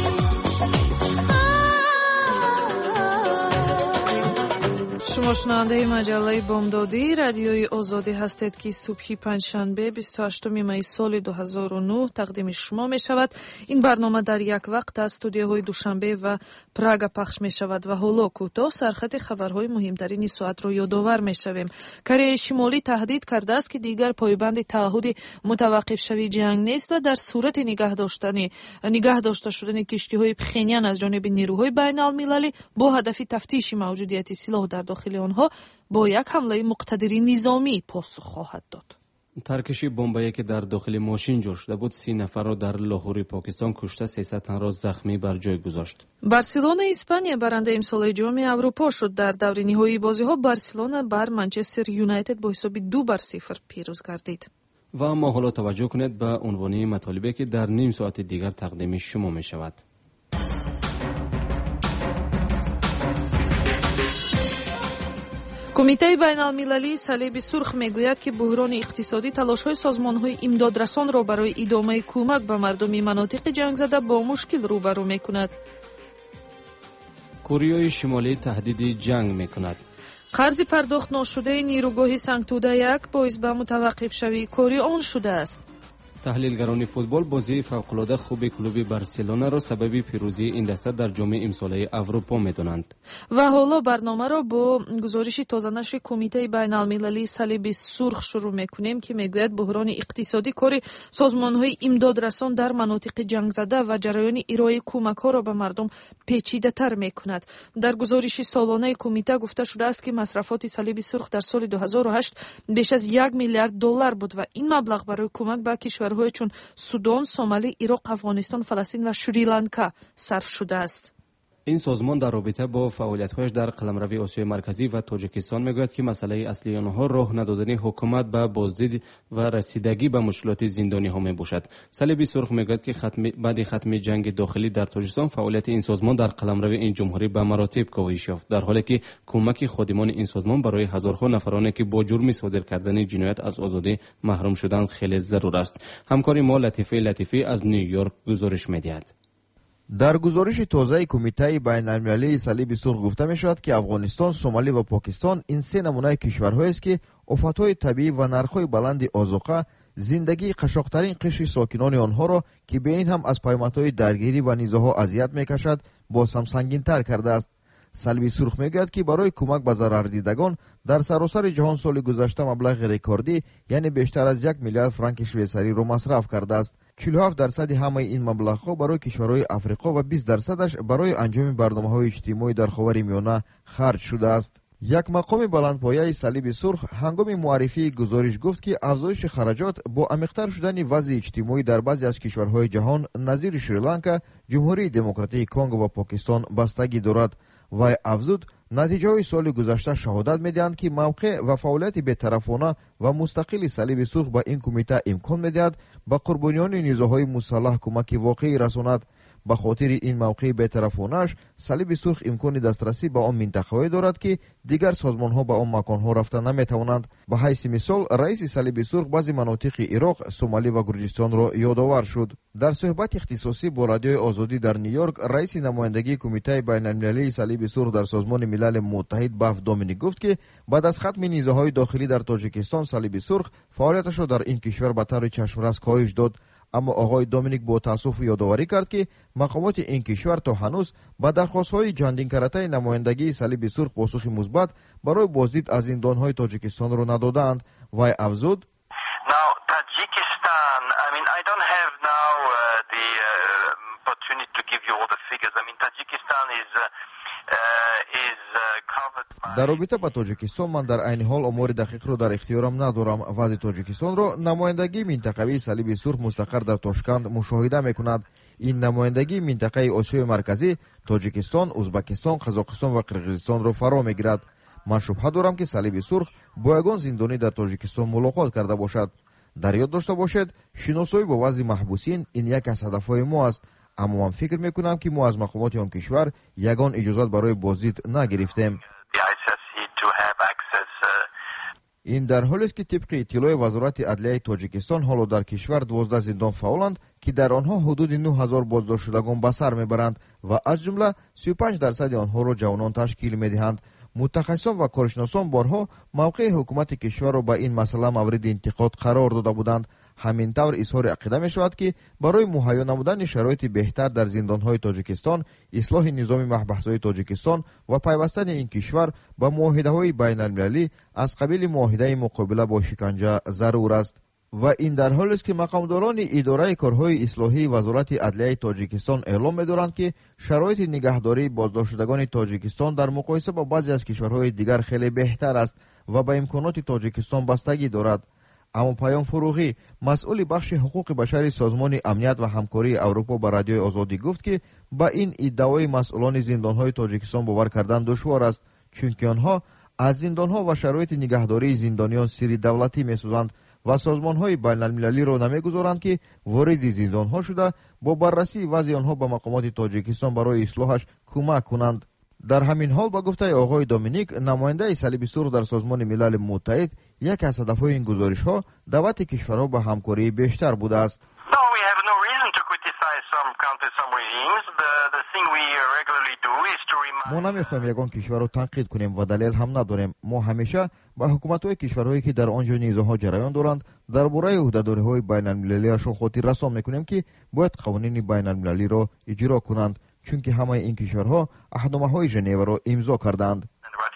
شما شنونده مجله بامدادی رادیوی آزادی هستید که صبح پنجشنبه بیست و هشتم می سال دو هزار و نه تقدیم شما می شود. این برنامه در یک وقت از استودیوهای دوشنبه و پراگ پخش می شود و حالا کوتاه سرخط خبرهای مهمترین ساعت را یادآور می شویم. کره شمالی تهدید کرده است که دیگر پایبند تعهد متوقف شوی جنگ نیست و در صورت نگاه داشتن نگاه داشته شدن کشتی‌های پخینیان از جانب نیروهای بین المللی با هدف تفتیش موجودیت سلاح در داخل آنها با یک حمله مقتدری نظامی پاسخ خواهد داد. ترکشی بمبایی که در داخل ماشین جوش شده بود سی نفر را در لاهور پاکستان کشته، سیصد تن را زخمی بر جای گذاشت. بارسلونا اسپانیا برنده امسال جام اروپا شد. در دور نهایی بازی ها بارسلونا بر منچستر یونایتد با حساب دو بر صفر پیروز گردید. و اما حالا توجه کنید به عنوان مطالبی که در نیم ساعت دیگر تقدیم شما می شود. کمیته بین المللی صلیب سرخ میگوید که بحران اقتصادی تلاش‌های سازمان‌های امدادرسان را برای ادامه کمک به مردم مناطق جنگ زده با مشکل روبرو می‌کند. کره شمالی تهدید جنگ می‌کند. قرض پرداخت ناشده نیروگاه سنگتوده یک باعث به متوقف شوی کاری آن شده است. تحلیلگران فوتبال بازی فوق‌العاده خوب کلوب بارسلونا را سبب پیروزی این دسته در جام امساله اروپا می‌دانند. و حالا برنامه را با گزارش تازه‌نشر کمیته بین المللی صلیب سرخ شروع می‌کنیم که میگوید بحران اقتصادی کار سازمان‌های امدادرسان در مناطق جنگ زده و جریان ارائه کمک‌ها را به مردم پیچیده‌تر می‌کند. در گزارش سالانه کمیته گفته شده است که مصرفات صلیب سرخ در سال دو هزار و هشت بیش از یک میلیارد دلار بود و این مبلغ برای کمک به کشور های چون سودان، سومالی، عراق، افغانستان، فلسطین و شریلانکا صرف شده است. این سازمان در رابطه با فعالیت‌هایش در قلمروی آسیای مرکزی و تاجیکستان میگوید که مسئله اصلی آنها راه ندادن حکومت به بازدید و رسیدگی به مشکلات زندانی‌ها میباشد. صلیب سرخ میگوید که ختم بعد ختم جنگ داخلی در تاجیکستان فعالیت این سازمان در قلمروی این جمهوری به مراتب کاهش یافت، در حالی که کمک خادمان این سازمان برای هزارها نفرانی که با جرم صادر کردن جنایت از آزادی محروم شدند خیلی ضرور است. همکار ما لطیفه لطیفی از نیویورک گزارش می‌دهد. در گزارش تازه کمیته بین المللی صلیب سرخ گفته می شود که افغانستان، سومالی و پاکستان این سه نمونه کشورهایی است که آفت‌های طبیعی و نرخ‌های بلند آذوقه زندگی قشاق‌ترین قشر ساکنان آنها را که به این هم از پیامدهای درگیری و نیزه‌ها اذیت می‌کشد باز هم سنگین‌تر کرده است. صلیب سرخ میگوید که برای کمک به ضرر دیدگان در سراسر جهان سال گذشته مبلغ رکوردی یعنی بیشتر از یک میلیارد فرانک شویسری را مصرف کرده است. چهل و هفت درصد همه این مبلغ‌ها برای کشورهای افریقا و بیست درصدش برای انجام برنامه‌های اجتماعی در خاورمیانه خرج شده است. یک مقام بلندپایه صلیب سرخ هنگام معرفی گزارش گفت که افزایش خراجات با عمیق‌تر شدن وضع اجتماعی در بعضی از کشورهای جهان نظیر شریلانکا، جمهوری دموکراتیک کنگو و پاکستان بستگی دارد. و افزود نتیجه سال گذشته شهادت میدهند که موقع و فعالیت بی‌طرفانه و مستقل صلیب سرخ با این کمیته امکان میدهد با قربانیان نیروهای مسلح کمک واقعی رساند. به خاطر این موقع بی‌طرفانه‌اش صلیب سرخ امکان دسترسی به آن منطقه‌ای دارد که دیگر سازمان‌ها به آن مکان‌ها رفته نمی‌توانند. به حیث مثال رئیس صلیب سرخ بعضی مناطق عراق، سومالی و گرجستان را یادآور شد. در صحبت اختصاصی با رادیوی آزادی در نیویورک، رئیس نمایندگی کمیته بین‌المللی صلیب سرخ در سازمان ملل متحد باف دومینیک گفت که بعد از ختم نیزه‌های داخلی در تاجیکستان صلیب سرخ فعالیتش را در این کشور به طور چشم‌رس کاهش داد. اما آقای دومینیک با تأسف یادآوری کرد که مقامات این کشور تا هنوز به درخواست‌های چندین کرته نمایندگی صلیب سرخ پاسخ مثبت برای بازدید از زندان‌های تاجیکستان را ندادند. وی افزود: Now Tajikistan, I mean I don't have now uh, the uh, opportunity to give you all the figures. I mean Tajikistan is uh, در رابطه با تاجیکستان من در عین حال امور دقیق را در اختیارم ندارم. وضع تاجیکستان را نمایندگی منطقوی صلیب سرخ مستقر در تاشکند مشاهده میکند. این نمایندگی منطقه آسیای مرکزی تاجیکستان، ازبکستان، قزاقستان و قرقیزستان را فرا میگیرد. من شبهه دارم که صلیب سرخ با یگان زندانی در تاجیکستان ملاقات کرده باشد. در یاد داشته باشد شناسایی با وضع محبوسین این یک از هدفهای ما است. اما من فکر میکنم که ما از مقامات آن کشور یگان اجازت برای بازدید نگرفتیم. این در حالی است که طبق اطلاع وزارت عدلیه تاجیکستان حالا در کشور دوازده زندان فعالند که در آنها حدود نه هزار بازداشت شدگان به سر میبرند و از جمله سی و پنج درصد آنها را جوانان تشکیل میدهند. متخصصان و کارشناسان بارها موقع حکومت کشور را به این مسئله مورد انتقاد قرار داده بودند. همین طور اظهار عقیده می شود که برای مهیا نمودن شرایط بهتر در زندانهای تاجیکستان، اصلاح نظام محبس‌های تاجیکستان و پیوستن این کشور به معاهده‌های بین‌المللی از قبیل معاهده مقابله با شکنجه ضرور است. و این در حالی است که مقامداران اداره کارهای اصلاحی وزارت عدلیه تاجیکستان اعلام می‌دارند که شرایط نگهداری بازداشتگان تاجیکستان در مقایسه با بعضی از کشورهای دیگر خیلی بهتر است و به امکانات تاجیکستان بستگی دارد. اما پیام فروغی، مسئول بخش حقوق بشری سازمان امنیت و همکاری اروپا به رادیوی آزادی گفت که با این ادعای مسئولان زندان‌های تاجیکستان باور کردن دشوار است، چون آنها از زندان‌ها و شرایط نگهداری زندانیان سری دولتی می‌سازند و سازمان‌های بین‌المللی را نمی‌گذارند که وارد زندان‌ها شده با بررسی وضع آنها به مقامات تاجیکستان برای اصلاحش کمک کنند. در همین حال با گفته آقای دومینیک، نماینده صلیب سرخ در سازمان ملل متحد، یک از هدف‌های این گزارش‌ها دعوت کشورها به همکاری بیشتر بوده است. ما نمیخوایم یگان کشور را تنقید کنیم و دلیل هم نداریم. ما همیشه با حکومت‌های کشورهایی که در آنجا نیزه‌ها جریان دارند درباره عهده‌داری‌های بین‌المللی‌شان خاطر رسان می‌کنیم که باید قوانین بین‌المللی را اجرا کنند، چون که همه این کشورها عهدنامه‌های ژنو را امضا کردند.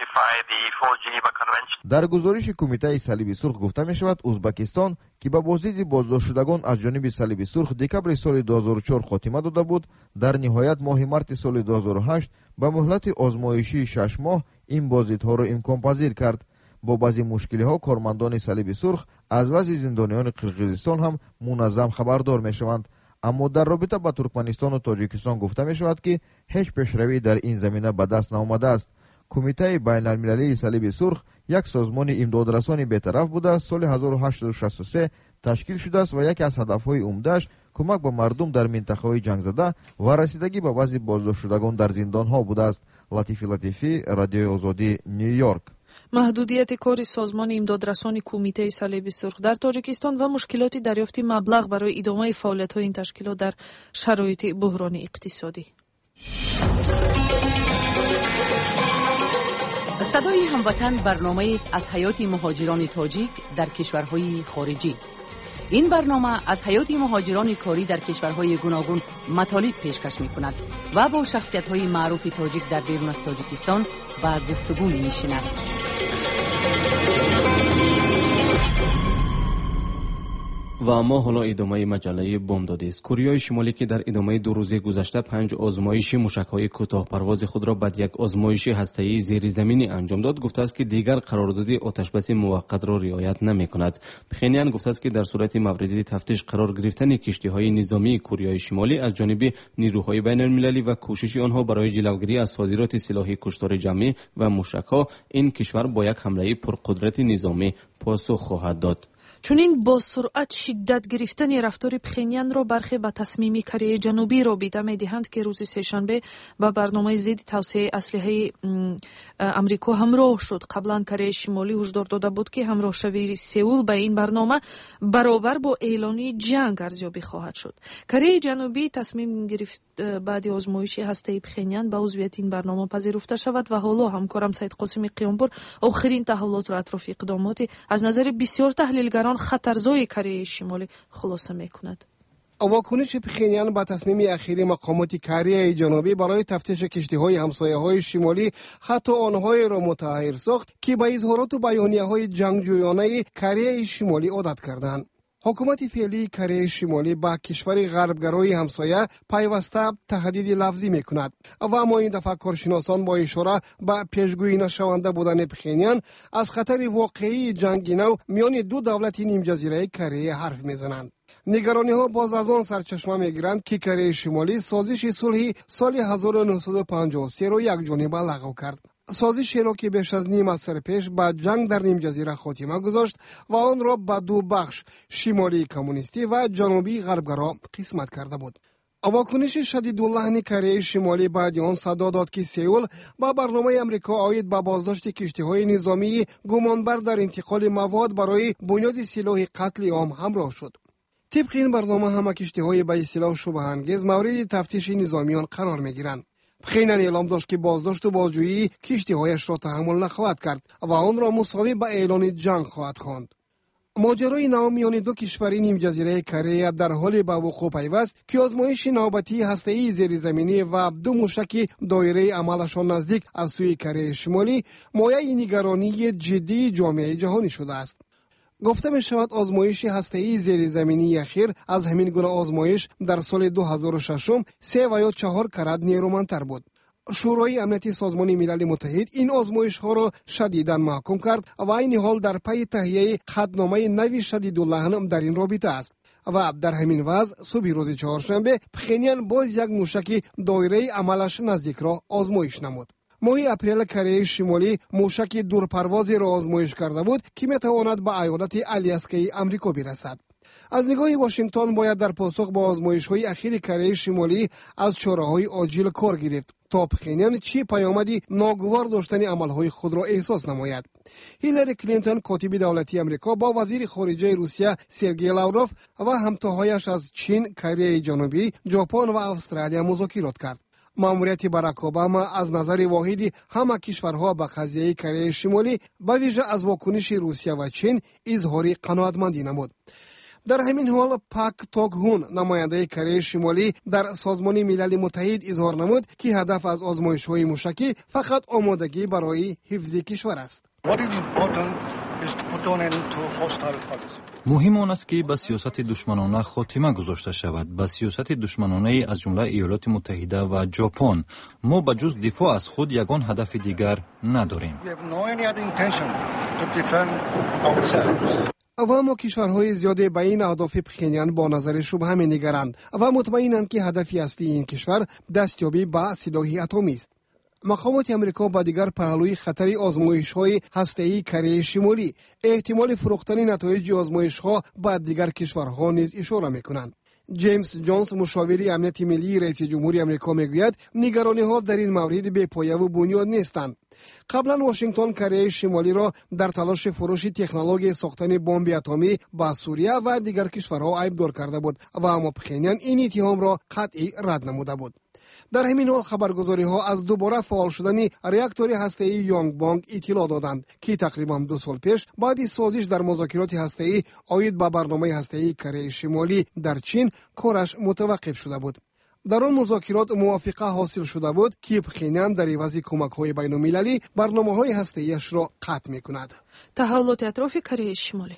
در گزارش کمیته صلیب سرخ گفته می شود ازبکستان که به بازدید بازداشت شدگان از جانب صلیب سرخ دکبر سال دو هزار و چهار خاتمه داده بود، در نهایت ماه مارس سال دو هزار و هشت به مهلت آزمایشی شش ماه این بازدیدها را امکان پذیر کرد. با بعضی مشکل‌ها کارمندان صلیب سرخ از وضع زندانیان قرقیزستان هم منظم خبردار می شوند. اما در رابطه با ترکمنستان و تاجیکستان گفته می شود که هیچ پیشروی در این زمینه به دست نآمده است. کمیته بین‌المللی صلیب سرخ یک سازمان امدادرسانی بی‌طرف بوده، سال هزار و هشتصد و شصت و سه تشکیل شده است و یکی از هدف‌های عمده‌اش کمک به مردم در منطقه‌های جنگ زده و رسیدگی به وضع بازداشت شدگان در زندان‌ها بوده است. لطیفی لطیفی، رادیوی آزادی، نیویورک. محدودیت کار سازمان امدادرسانی کمیته صلیب سرخ در تاجیکستان و مشکلات دریافت مبلغ برای ادامه فعالیت‌های این تشکیلات در شرایط بحران اقتصادی. صدای هموطن برنامه است از حیات مهاجران تاجیک در کشورهای خارجی. این برنامه از حیات مهاجران کاری در کشورهای گوناگون مطالب پیشکش می‌کند و با شخصیت‌های معروف تاجیک در بیرون از تاجیکستان با گفتگو می‌نشیند. و اما حالا ادامه مجله بامدادی است. کره شمالی که در ادامه دو روز گذشته پنج آزمایش موشک‌های کوتاه پرواز خود را بعد یک آزمایش هسته‌ای زیرزمینی انجام داد، گفته است که دیگر قرارداد آتشبس موقت را رعایت نمی‌کند. پخینیان گفته است که در صورت مورد تفتیش قرار گرفتن کشتی‌های نظامی کره شمالی از جانب نیروهای بین‌المللی و کوشش آنها برای جلوگیری از صادرات سلاح کشتار جمعی و موشک‌ها، این کشور با یک حمله پرقدرت نظامی پاسخ خواهد داد. чунин бо суръат шиддат гирифтани рафтори пхенянро бархе ба тасмими Кореяи Ҷанубӣ робита медиҳанд ки рӯзи сешанбе ба барномаи зидди тавсеяи аслиҳаи амрико ҳамроҳ шуд. қаблан Кореяи Шимолӣ ҳушдор дода буд ки ҳамроҳшавии Сеул ба ин барнома баробар бо эълони ҷанг арзёбӣ хоҳад шуд. Кореяи Ҷанубӣ тасмим гирифт баъди озмоиши ҳастаи Пхеньян ба узвияти ин барнома пазируфта шавад ва ҳоло ҳамкорам Саидқосими Қиёнпур охирин таҳаввулотро атрофи иқдомоти аз назари бисёр таҳлилгарон хатарзои Кореяи Шимолӣ хулоса мекунад. واکنش پخینیان با تصمیم اخیری مقامات کره جنوبی برای تفتیش کشتی‌های همسایه‌های شمالی حتی آنهایی را متأهل ساخت که با اظهارات و بیانیه‌های جنگجویانه کره شمالی عادت کردند. حکومت فعلی کره شمالی با کشور غربگرای همسایه پیوسته تهدید لفظی میکند و اما این دفعه کارشناسان با اشاره به پیشگویی نشونده بودن پخینیان از خطر واقعی جنگ نو میان دو دولت نیم جزیره کره حرف میزنند. نگرانی ها باز از آن سرچشمه میگیرند که کره شمالی سازش صلحی سال هزار و نهصد و پنجاه و سه را یکجانبه لغو کرد. سازشی را که بیش از نیم عصر پیش با جنگ در نیم جزیره خاتمه گذاشت و آن را به دو بخش شمالی کمونیستی و جنوبی غربگرا قسمت کرده بود. واکنش شدیداللحن کره شمالی بعد آن صدا داد که سئول با برنامه امریکا عاید به بازداشت کشتی‌های نظامی گمانبر در انتقال مواد برای بنیاد سلاح قتل عام همراه شد. طبق این برنامه همه کشتی‌های با سلاح شبه‌انگیز مورد تفتیش نظامیان قرار می‌گیرند. پخینیان اعلام داشت که بازداشت و بازجویی کشتی‌هایش را تحمل نخواهد کرد و آن را مساوی به اعلان جنگ خواهد خواند. ماجرای نو میان دو کشور نیم جزیره کره در حال به وقوع پیوست که آزمایش نوبتی هسته‌ای زیرزمینی و دو موشک دایره عملشان نزدیک از سوی کره شمالی مایه نگرانی جدی جامعه جهانی شده است. گفته می شود آزمایش هسته‌ای زیرزمینی اخیر از همین گونه آزمایش در سال دو هزار و شش سه و یا چهار کرات نیرومندتر بود. شورای امنیتی سازمان ملل متحد این آزمایش ها را شدیداً محکوم کرد و این حال در پی تهیه خطنامه نوی شدیداللحن در این رابطه است. و در همین وضع صبح روز چهارشنبه پخینیان باز یک موشک دایره عملش نزدیک را آزمایش نمود. ماه اپریل کره شمالی موشک دورپروازی را آزمایش کرده بود که میتواند به ایالت آلاسکای آمریکا برسد. از نگاه واشنگتن باید در پاسخ به آزمایش‌های اخیر کره شمالی از چاره‌های عاجل کار گرفت تا پخینیان چه پیامدی ناگوار داشتن عمل‌های خود را احساس نماید. هیلاری کلینتون کاتب دولتی آمریکا با وزیر خارجه روسیه سرگئی لاوروف و همتاهایش از چین، کره جنوبی، ژاپن و استرالیا مذاکرات کرد. ماموریت باراک اوباما از نظر واحدی همه کشورها به قضیه کره شمالی به ویژه از واکنش روسیه و چین اظهار قناعتمندی نمود. در همین حال پاک توک هون نماینده کره شمالی در سازمان ملل متحد اظهار نمود که هدف از آزمایش‌های موشکی فقط آمادگی برای حفظ کشور است. مهم آن است که به سیاست دشمنانه خاتمه گذاشته شود. به سیاست دشمنانه از جمله ایالات متحده و ژاپن ما به جز دفاع از خود یگان هدف دیگر نداریم. و اما کشورهای زیاده به این اهداف پخینیان با نظر شبهه می‌نگرند و مطمئنند که هدف اصلی این کشور دستیابی به سلاح اتمی است. مقامات امریکا با دیگر پهلوی خطر آزمایش‌های هسته‌ای کره شمالی احتمال فروختن نتایج آزمایش‌ها با دیگر کشورها نیز اشاره می‌کنند. جیمز جونز مشاور امنیت ملی رئیس جمهوری آمریکا میگوید نگرانی‌ها در این مورد بی‌پایه و بنیاد نیستند. قبلا واشنگتن کره شمالی را در تلاش فروش تکنولوژی ساختن بمب اتمی با سوریه و دیگر کشورها عیبدار کرده بود و اما پخینیان این اتهام را قطعی رد نموده بود. در همین حال خبرگزاری ها از دوباره فعال شدن راکتور هسته‌ای یونگبانگ اطلاع دادند که تقریبا دو سال پیش بعد سازش در مذاکرات هسته‌ای عاید به برنامه هسته‌ای کره شمالی در چین کارش متوقف شده بود. در آن مذاکرات موافقه حاصل شده بود که پخینیان در عوض کمک‌های بین‌المللی برنامه‌های هسته‌ایش را قطع می‌کند. تحولات اطراف کره شمالی.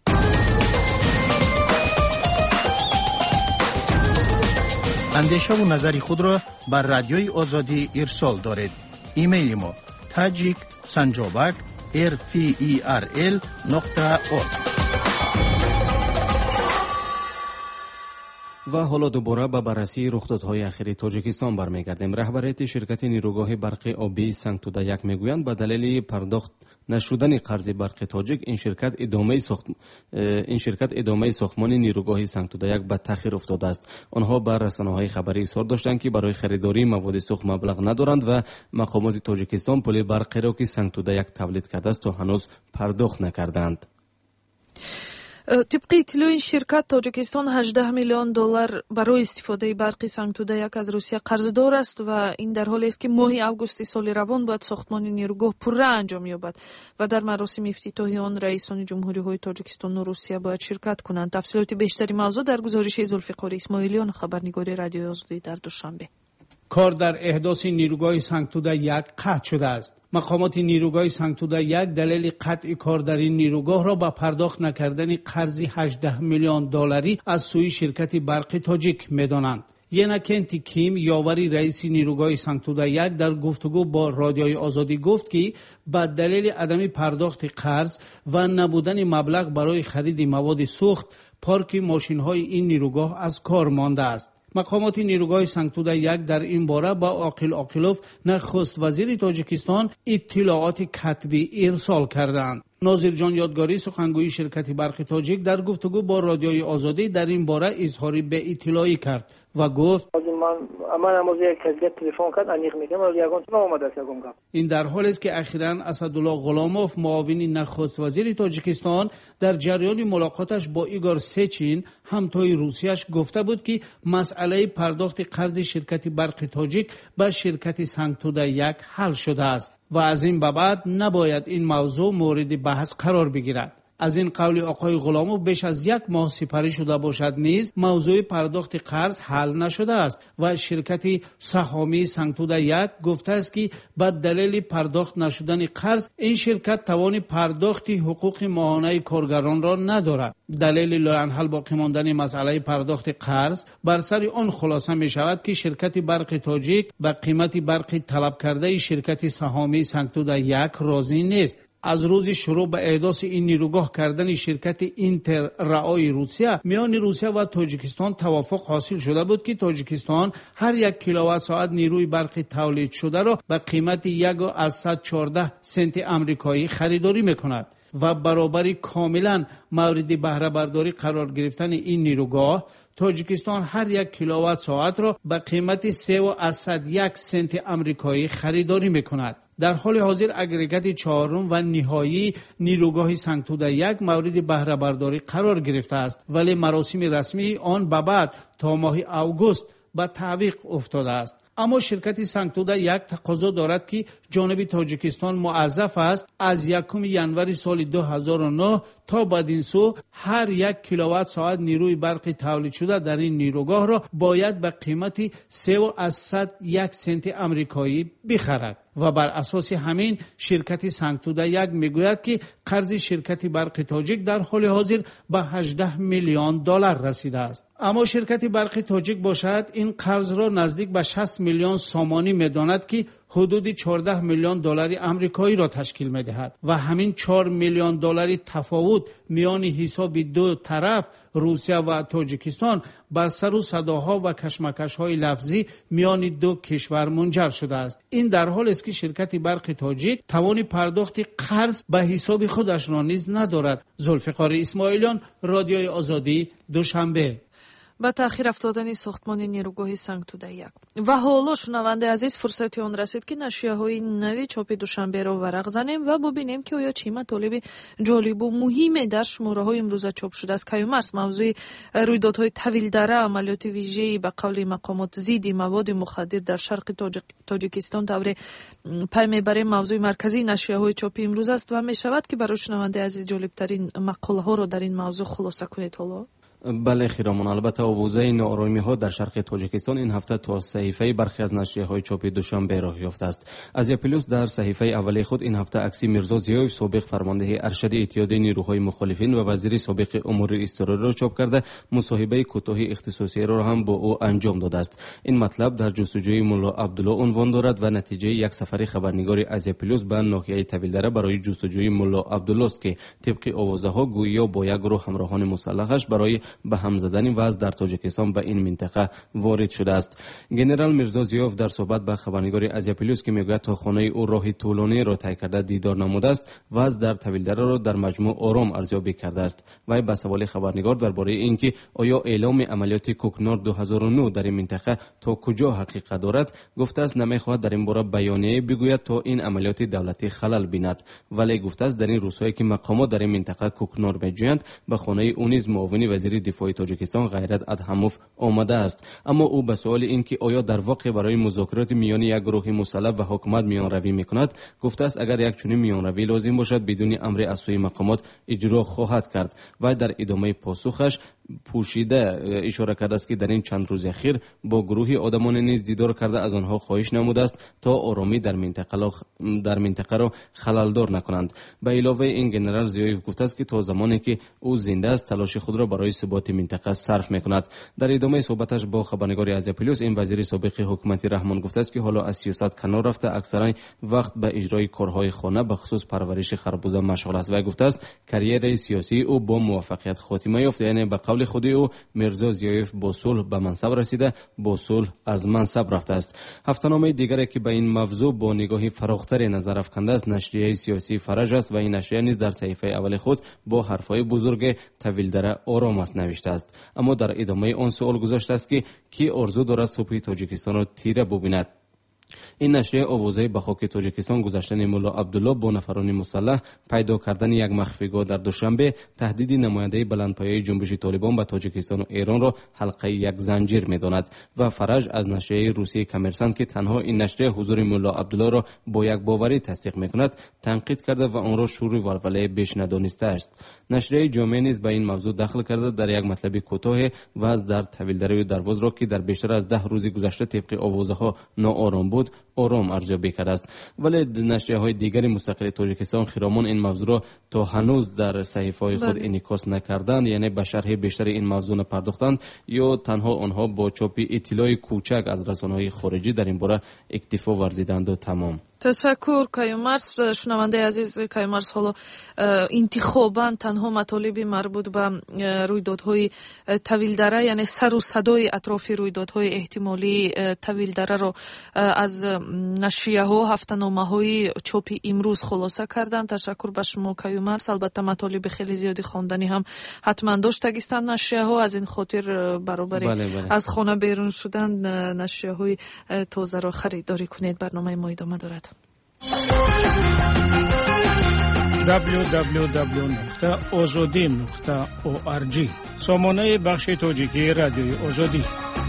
اندیشه و نظر خود را بر رادیوی آزادی ارسال دارید. ایمیل ما تاجیک سنجابک ارفیل نقطه اور. و حالا دوباره به بررسی رخدادهای اخیر تاجیکستان برمیگردیم. رهبریت شرکت نیروگاه برق آبی سنگتوده یک میگویند به دلیل پرداخت نشدن قرض برق تاجیک این شرکت ادامه ساخت این شرکت ادامه ساختمان نیروگاه سنگتوده یک به تاخیر افتاده است. آنها بر رسانه‌های خبری اظهار داشتند که برای خریداری مواد سوخت مبلغ ندارند و مقامات تاجیکستان پول برقی را که سنگتوده یک تولید کرده است تا هنوز پرداخت نکردند. طبق اطلاع این شرکت تاجیکستان هجده میلیون دلار برای استفاده برقی سنگتوده یک از روسیه قرضدار است و این در حالی است که ماه اوگوست سال روان باید ساختمان نیروگاه پرره انجام یابد و در مراسم افتتاحی آن رئیسان جمهوری های تاجیکستان و روسیه باید شرکت کنند. تفصیلات بیشتری موضوع در گزارش ذوالفقار اسماعیلیان، خبرنگار رادیوی آزادی در دوشنبه. کار در احداث نیروگاه سنگتوده یک قطع شده است. مقامات نیروگاه سنگتوده یک دلیل قطع کار در این نیروگاه را به پرداخت نکردن قرضی هجده میلیون دلاری از سوی شرکت برق تاجیک می‌دانند. ینا کنتی کیم یاوری رئیس نیروگاه سنگتوده یک در گفتگو با رادیوی آزادی گفت که به دلیل عدم پرداخت قرض و نبودن مبلغ برای خرید مواد سوخت پارک ماشین‌های این نیروگاه از کار مانده است. مقامات نیروگاه سنگتوده یک در این باره با عاقل عاقلوف نخست وزیر تاجیکستان اطلاعات کتبی ارسال کردند. ناظر جان یادگاری سخنگوی شرکت برق تاجیک در گفتگو با رادیوی آزادی در این باره اظهاری به اطلاعی کرد و گفت این در حالی است که اخیراً اسدالله غلاموف معاون نخست وزیر تاجیکستان در جریان ملاقاتش با ایگور سچین همتای روسیه‌اش گفته بود که مسئله پرداخت قرض شرکت برق تاجیک به شرکت سنگتوده یک حل شده است و از این به بعد نباید این موضوع مورد بحث قرار بگیرد. از این قول آقای غلاموف بیش از یک ماه سپری شده باشد نیز موضوع پرداخت قرض حل نشده است و شرکت سهامی سنگتوده یک گفته است که به دلیل پرداخت نشدن قرض این شرکت توان پرداخت حقوق ماهانه کارگران را ندارد. دلیل لاینحل باقی ماندن مسئله پرداخت قرض بر سر آن خلاصه می شود که شرکت برق تاجیک به قیمت برق طلب کرده شرکت سهامی سنگتوده یک راضی نیست. از روز شروع به احداث این نیروگاه کردن شرکت اینتر رای روسیه میان روسیه و تاجیکستان توافق حاصل شده بود که تاجیکستان هر یک کیلووات ساعت نیروی برق تولید شده را به قیمت یک و صد و چهارده سنت آمریکایی خریداری میکند و برابری کاملا مورد بهره برداری قرار گرفتن این نیروگاه تاجیکستان هر یک کیلووات ساعت را به قیمت سه و صد و یک سنت آمریکایی خریداری میکند. در حال حاضر اگریگات چهارم و نهایی نیروگاه سنگتوده یک مورد بهره برداری قرار گرفته است ولی مراسم رسمی آن به بعد تا ماه اوگوست به تعویق افتاده است. اما شرکت سنگتوده یک تقاضا دارد که جانب تاجیکستان موظف است از یکم ینوری سال دو هزار و نه تا بدین سو هر یک کیلووات ساعت نیروی برق تولید شده در این نیروگاه را باید به قیمت سه و صد و یک سنت آمریکایی بخرد و بر اساس همین شرکت سنگتوده یک میگوید که قرض شرکت برق تاجیک در حال حاضر به هجده میلیون دلار رسیده است. اما شرکت برق تاجیک باشد این قرض را نزدیک به شصت میلیون سامانی میداند که حدود چهارده میلیون دلار آمریکایی را تشکیل می‌دهد و همین چهار میلیون دلار تفاوت میان حساب دو طرف روسیه و تاجیکستان بر سر و صداها و کشمکش‌های لفظی میان دو کشور منجر شده است. این در حالی است که شرکت برق تاجیک توان پرداخت قرض به حساب خودش را نیز ندارد. ذوالفقار اسماعیلیان، رادیوی آزادی، دوشنبه. با تأخیر افتادن ساختمان نیروگاه سنگتوده یک و حالا شنونده عزیز فرصتی آن رسید که نشریه‌های نوی چاپ دوشنبه را ورق زنیم و ببینیم که آیا چه مطالب جالب و مهمی در شماره‌های امروزه چاپ شده است. کیوم است موضوع رویدادهای طویل دره عملیات ویژه‌ای به قول مقامات ضد مواد مخدر در شرق تاجیک تاجیکستان طور پی میبریم موضوع مرکزی نشریه‌های چاپی امروز است و می شود که برای شنونده عزیز جالب‌ترین مقاله‌ها را در این موضوع خلاصه کنید. حالا بله خیرمان، البته آوازه ناآرامی ها در شرق تاجیکستان این هفته تا صحیفه برخی از نشریه های چاپی دوشنبه راه یافته است. از پلوس در صحیفه اولی خود این هفته عکس میرزا ضیای سابق فرمانده ارشد اتحادیه نیروهای مخالفین و وزیر سابق امور اضطراری را چاپ کرده مصاحبه کوتاه اختصاصی را هم با او انجام داده است. این مطلب در جستجوی ملا عبدالله عنوان دارد و نتیجه یک سفر خبرنگار از پلوس به ناحیه طویلدره برای جستجوی ملا عبدالله است که طبق آوازه ها گویا با یک گروه همراهان مسلحش برای به هم زدن وضع در تاجیکستان به این منطقه وارد شده است. گنرال میرزا ضیاف در صحبت با خبرنگار آسیا پلاس که میگوید تا خانه او راه طولانی را طی کرده دیدار نموده است، وضع در طویلدره را در مجموع آرام ارزیابی کرده است. و به سوال خبرنگار درباره اینکه آیا اعلام عملیات کوکنار دو هزار و نه در این منطقه تا کجا حقیقت دارد، گفته است نمیخواهد در این باره بیانیه بگوید تا این عملیات دولتی خلل بیند، ولی گفته است در این روزهایی که مقامات در این منطقه کوکنار میجویند به خانه او نیز معاون وزیر دفاع تاجیکستان غیرت ادهموف آمده است. اما او به سوال اینکه آیا در واقع برای مذاکرات میان یک گروه مسلح و حکومت میان روی میکند، گفته است اگر یک چنین میان روی لازم باشد بدون امر از سوی مقامات اجرا خواهد کرد. و در ادامه پاسخش پوشیده اشاره کرده است که در این چند روز اخیر با گروهی آدمان نیز دیدار کرده از آنها خواهش نموده است تا آرامی در منطقه در منطقه را خللدار نکنند. به علاوه این گنرال ضیاف گفته است که تا زمانی که او زنده است تلاش خود را برای ثبات منطقه صرف میکند. در ادامه صحبتش با خبرنگار آسیا پلاس این وزیر سابق حکومت رحمان گفته است که حالا از سیاست کنار رفته اکثرا وقت به اجرای کارهای خانه به خصوص پرورش خربزه مشغول است. و گفته است کریر سیاسی او با موفقیت خاتمه یافت، یعنی به قول خود او میرزا ضیاف با صلح به منصب رسیده، با صلح از منصب رفته است. هفته‌نامه دیگری که به این موضوع با نگاهی فراختر نظر افکنده است نشریه سیاسی فرج است و این نشریه نیز در صحیفه اول خود با حرفهای بزرگ طویلدره آرام است نوشته است. اما در ادامه آن سوال گذاشته است که کی آرزو دارد صبح تاجیکستان را تیره ببیند. این نشریه آوازه به خاک تاجیکستان گذشتن مولا عبدالله با نفران مسلح، پیدا کردن یک مخفیگاه در دوشنبه، تهدید نماینده بلندپایه جنبش طالبان به تاجیکستان و ایران را حلقه یک زنجیر می‌داند. و فرج از نشریه روسی کمرسنت که تنها این نشریه حضور مولا عبدالله را با یک باوری تصدیق می‌کند تنقید کرده و آن را شور ولوله بیش ندانسته است. نشریه جامعه نیز به این موضوع دخل کرده در یک مطلب کوتاه وضع در طویلدره و درواز را که در بیشتر از ده روز گذشته طبق آوازه‌ها ناآرام بود آرام ارزیابی کرده است. ولی نشریه های دیگر مستقل تاجیکستان خرامان این موضوع را تا هنوز در صحیفه های خود انعکاس نکردند، یعنی به شرح بیشتر این موضوع نپرداختند یا تنها آنها با چاپ اطلاع کوچک از رسانه‌های خارجی در این باره اکتفا ورزیدند و تمام. تشکر کایومرس. شنونده عزیز، کایومرس حالا انتخاباً تنها مطالب مربوط به رویدادهای طویلدره، یعنی سر و صدای اطراف رویدادهای احتمالی طویلدره را از نشریه ها هفته‌نامه های چاپ امروز خلاصه کردند. تشکر به شما کایومرس. البته مطالب خیلی زیادی خواندنی هم حتما داشتگیستند نشریه ها، از این خاطر برابر بله بله. از خانه بیرون شدن نشریه های تازه را خریداری کنید. برنامه ما ادامه دارد. دبلیو دبلیو دبلیو نقطه آزادی نقطه او آر جی سامانه بخش تاجیکی رادیوی آزادی.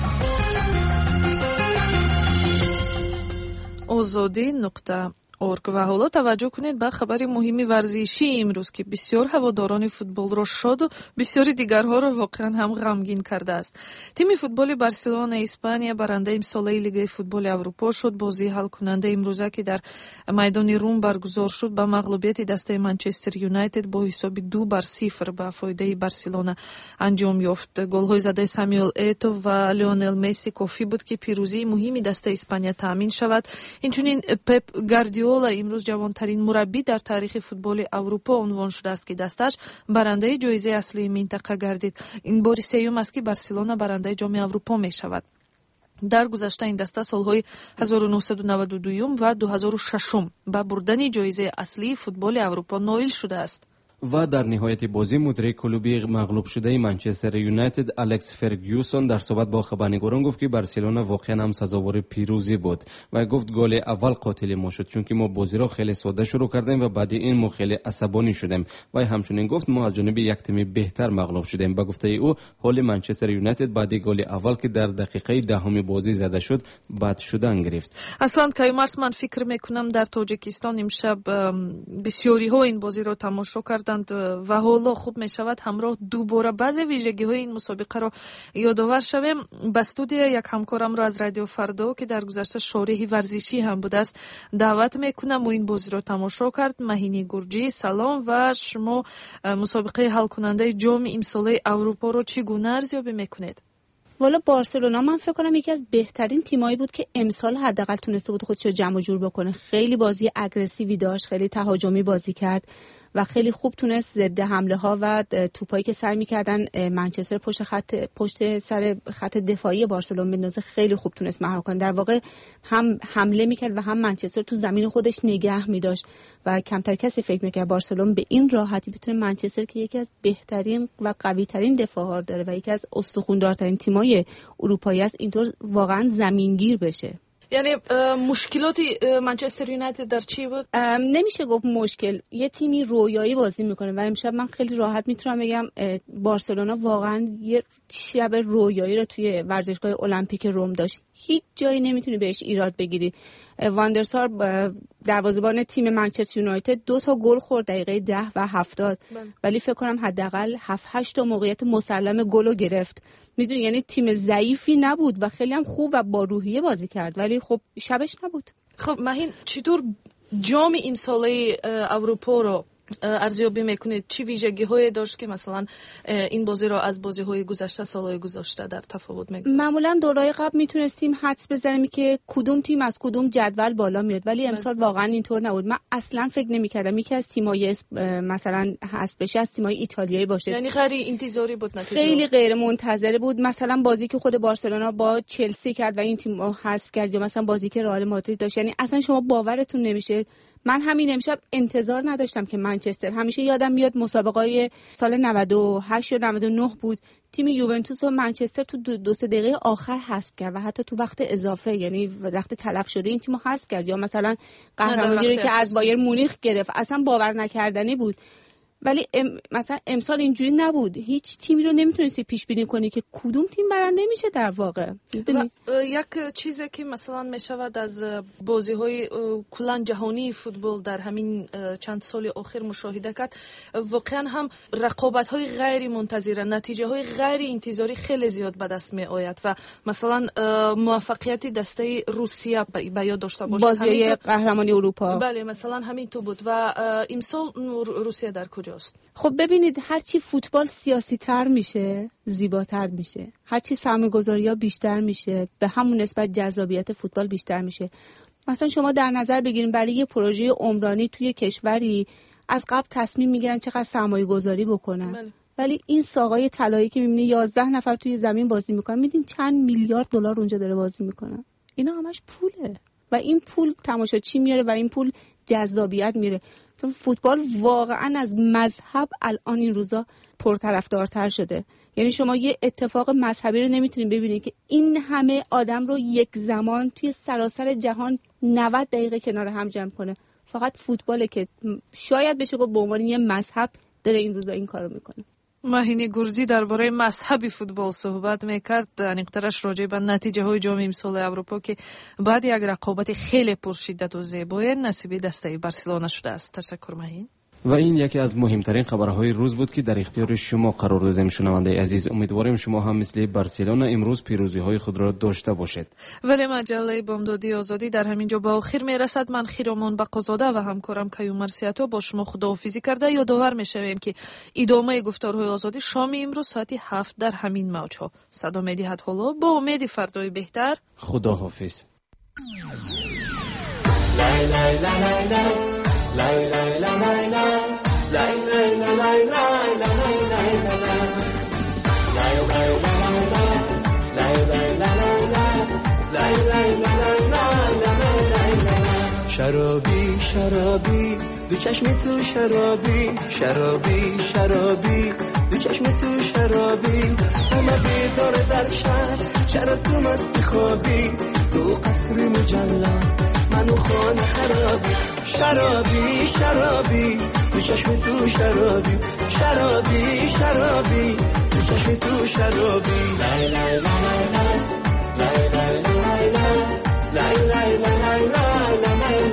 آزادی نقطه اورگ. و حالا توجه کنید به خبر مهمی ورزشی امروز که بسیار هواداران فوتبال را شاد و بسیاری دیگرها را واقعا هم غمگین کرده است. تیم فوتبال بارسلونا اسپانیا برنده امساله لیگ فوتبال اروپا شد. بازی حل کننده امروزه که در میدان روم برگزار شد به مغلوبیت دسته منچستر یونایتد با حساب دو بر صفر به فایده بارسلونا انجام یافت. گل‌های زده ساموئل ایتو و لیونل مسی کافی بود که پیروزی مهمی دسته اسپانیا تامین شود. اینچنین پپ گاردیولا امروز جوانترین مربی در تاریخ فوتبال اروپا عنوان شده است که دستش برنده جایزه اصلی منطقه گردید. این بار سوم است که بارسلونا برنده جام اروپا می شود. در گذشته این دسته سالهای هزار و نهصد و نود و دو و دو هزار و شش به بردن جایزه اصلی فوتبال اروپا نائل شده است. و در نهایت بازی مدیر کلوبی مغلوب شده منچستر یونایتد الکس فرگیوسون در صحبت با خبرنگاران گفت که بارسلونا واقعا هم سزاوار پیروزی بود و گفت گل اول قاتل ما شد چون که ما بازی را خیلی ساده شروع کردیم و بعد این ما خیلی عصبانی شدیم. و همچنین گفت ما از جانب یک تیم بهتر مغلوب شدیم. با گفته او حال منچستر یونایتد بعد گل اول که در دقیقه دهم بازی زده شد بد شدن گرفت. اصلا کایومرس من فکر میکنم در تاجیکستان امشب بسیاری ها این بازی را تماشا کرد و حالا خوب می شود همراه دوباره بعضی ویژگی های این مسابقه را یادآور شویم. به استودیو یک همکارم را از رادیو فردا که در گذشته شارح ورزشی هم بوده است دعوت میکنم و این بازی را تماشا کرد. مهینی گرجی، سلام. و شما مسابقه حل کننده جام امساله اروپا را چگونه ارزیابی میکنید؟ والا بارسلونا من فکر کنم یکی از بهترین تیمایی بود که امسال حداقل تونسته بود خودش رو جمع و جور بکنه. خیلی بازی اگریسیوی داشت، خیلی تهاجمی بازی کرد و خیلی خوب تونست ضد حمله ها و توپایی که سعی می‌کردن منچستر پشت خط پشت سر خط دفاعی بارسلون بندازه خیلی خوب تونست مهار کنه. در واقع هم حمله می‌کرد و هم منچستر تو زمین خودش نگه می‌داشت و کمتر کسی فکر می‌کرد بارسلون به این راحتی بتونه منچستر که یکی از بهترین و قوی‌ترین دفاع‌ها داره و یکی از استخوان‌دارترین تیم‌های اروپایی است اینطور واقعا زمینگیر بشه. یعنی مشکلاتی منچستر یونایتد در چی بود؟ نمیشه گفت مشکل، یه تیمی رویایی بازی میکنه و امشب من خیلی راحت میتونم بگم بارسلونا واقعا یه شب رویایی رو توی ورزشگاه المپیک روم داشت. هیچ جایی نمیتونی بهش ایراد بگیری. واندرسار دروازه‌بان تیم منچستر یونایتد دو تا گل خورد دقیقه ده و هفتاد، ولی فکر کنم حداقل هفت هشت تا موقعیت مسلم گل گرفت. میدونی یعنی تیم ضعیفی نبود و خیلی هم خوب و با روحیه بازی کرد، ولی خب شبش نبود. خب ماهین چطور جام امساله اروپا رو ارزیابی میکنید؟ چی ویژگی های داشت که مثلا این بازی رو از بازی های گذشته سالهای گذشته در تفاوت میگذاشت؟ معمولا دورهای قبل میتونستیم حدس بزنیم که کدوم تیم از کدوم جدول بالا میاد، ولی امسال واقعا اینطور نبود. من اصلا فکر نمیکردم یکی از تیمای مثلا حذف بشه از تیمای ایتالیایی باشه. یعنی غیر انتظاری بود نتیجه؟ خیلی غیر منتظره بود. مثلا بازی که خود بارسلونا با چلسی کرد و این تیم رو حذف کرد، یا مثلا بازی که رئال مادرید داشت، یعنی اصلا شما باورتون نمیشه. من همین امشب انتظار نداشتم که منچستر، همیشه یادم میاد مسابقه‌های سال نود و هشت یا نود و نه بود، تیم یوونتوس و منچستر تو دو, دو سه دقیقه آخر حذف کرد و حتی تو وقت اضافه، یعنی وقت تلف شده این تیمو حذف کرد. یا مثلا قهرمانی رو که از بایر مونیخ گرفت، اصلا باور نکردنی بود. ولی ام مثلا امسال اینجوری نبود. هیچ تیمی رو نمیتونستی پیش بینی کنی که کدوم تیم برنده میشه در واقع. یک چیزی که مثلا میشود از بازی‌های کلان جهانی فوتبال در همین چند سال اخیر مشاهده کرد، واقعا هم رقابت‌های غیر منتظره، نتیجه‌های غیر انتظاری خیلی زیاد به دست میآید و مثلا موفقیت دسته روسیه به یاد داشته باشید، بازی قهرمانی اروپا. بله مثلا همین تو بود و امسال روسیه در کجا؟ خب ببینید، هرچی فوتبال سیاسی تر میشه زیباتر میشه، هرچی سرمایه‌گذاری ها بیشتر میشه به همون نسبت جذابیت فوتبال بیشتر میشه. مثلا شما در نظر بگیرید برای یه پروژه عمرانی توی کشوری از قبل تصمیم میگیرن چقدر سرمایه‌گذاری بکنن، بله. ولی این ساقای طلایی که میبینی یازده نفر توی زمین بازی میکنن، میدین چند میلیارد دلار اونجا داره بازی میکنن. اینا همش پوله و این پول تماشاچی میاره و این پول جذابیت میاره. فوتبال واقعا از مذهب الان این روزا پرطرفدارتر شده. یعنی شما یه اتفاق مذهبی رو نمیتونید ببینید که این همه آدم رو یک زمان توی سراسر جهان نود دقیقه کنار هم جمع کنه. فقط فوتباله که شاید بشه گفت به عنوان یه مذهب داره این روزا این کارو میکنه. ماهینی گرجی درباره مذهب فوتبال صحبت میکرد، نقطه‌اش راجع به نتیجه های جام امسال اروپا که بعد یک رقابت خیلی پرشدت و زیبای نصیب دسته بارسلونا شده است. تشکر ماهین. و این یکی از مهمترین خبرهای روز بود که در اختیار شما قرار دادیم. شنونده عزیز، امیدواریم شما هم مثل بارسلونا امروز پیروزی‌های خود را داشته باشید. ولی مجله بامدادی آزادی در همین جا به آخر میرسد. من خیرامان بقازاده و همکارم کیوم مرسیاتو با شما خداحافظی کرده یادآور میشویم که ادامه گفتارهای آزادی شام امروز ساعت هفت در همین موج‌ها صدا می‌دهد. حالا با امید فردای بهتر خداحافظ. لای لای لای لای lay lay lay lay lay lay lay lay lay lay lay lay lay شرابی شرابی دو چشم تو شرابی شرابی شرابی دو چشم تو شرابی همه بیدار در شهر چرا تو مستی خوابی تو قصر مجلل منو خانه خرابی شرابی شرابی دو چشم تو شرابی شرابی شرابی دو چشم تو شرابی لای لای لای لای لای لای لای لای لای لای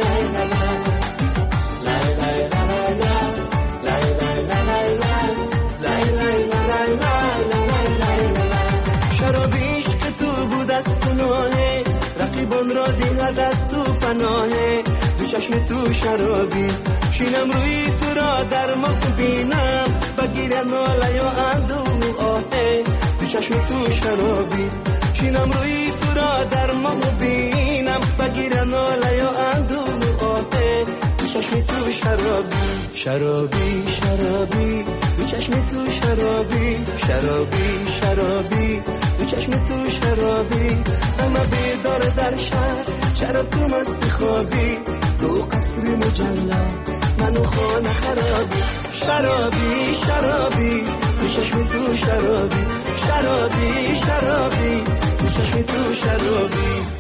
شرابیش که تو بود از پناهه رقیبان را دیدد از تو پناهه دو چشم تو شرابی شینم روی تو را در ما بینم بگیر ناله یا اندو آهه دو چشم تو شرابی شینم روی تو را در ما بینم بگیر ناله یا اندو آهه دو دو چشم تو شرابی شرابی شرابی دو چشم تو شرابی شرابی شرابی دو چشم تو شرابی همه بیدار در شهر چرا تو مست خوابی تو قصر مجلل منو خانه خرابی شرابی شرابی دو چشم تو شرابی شرابی شرابی دو چشم تو شرابی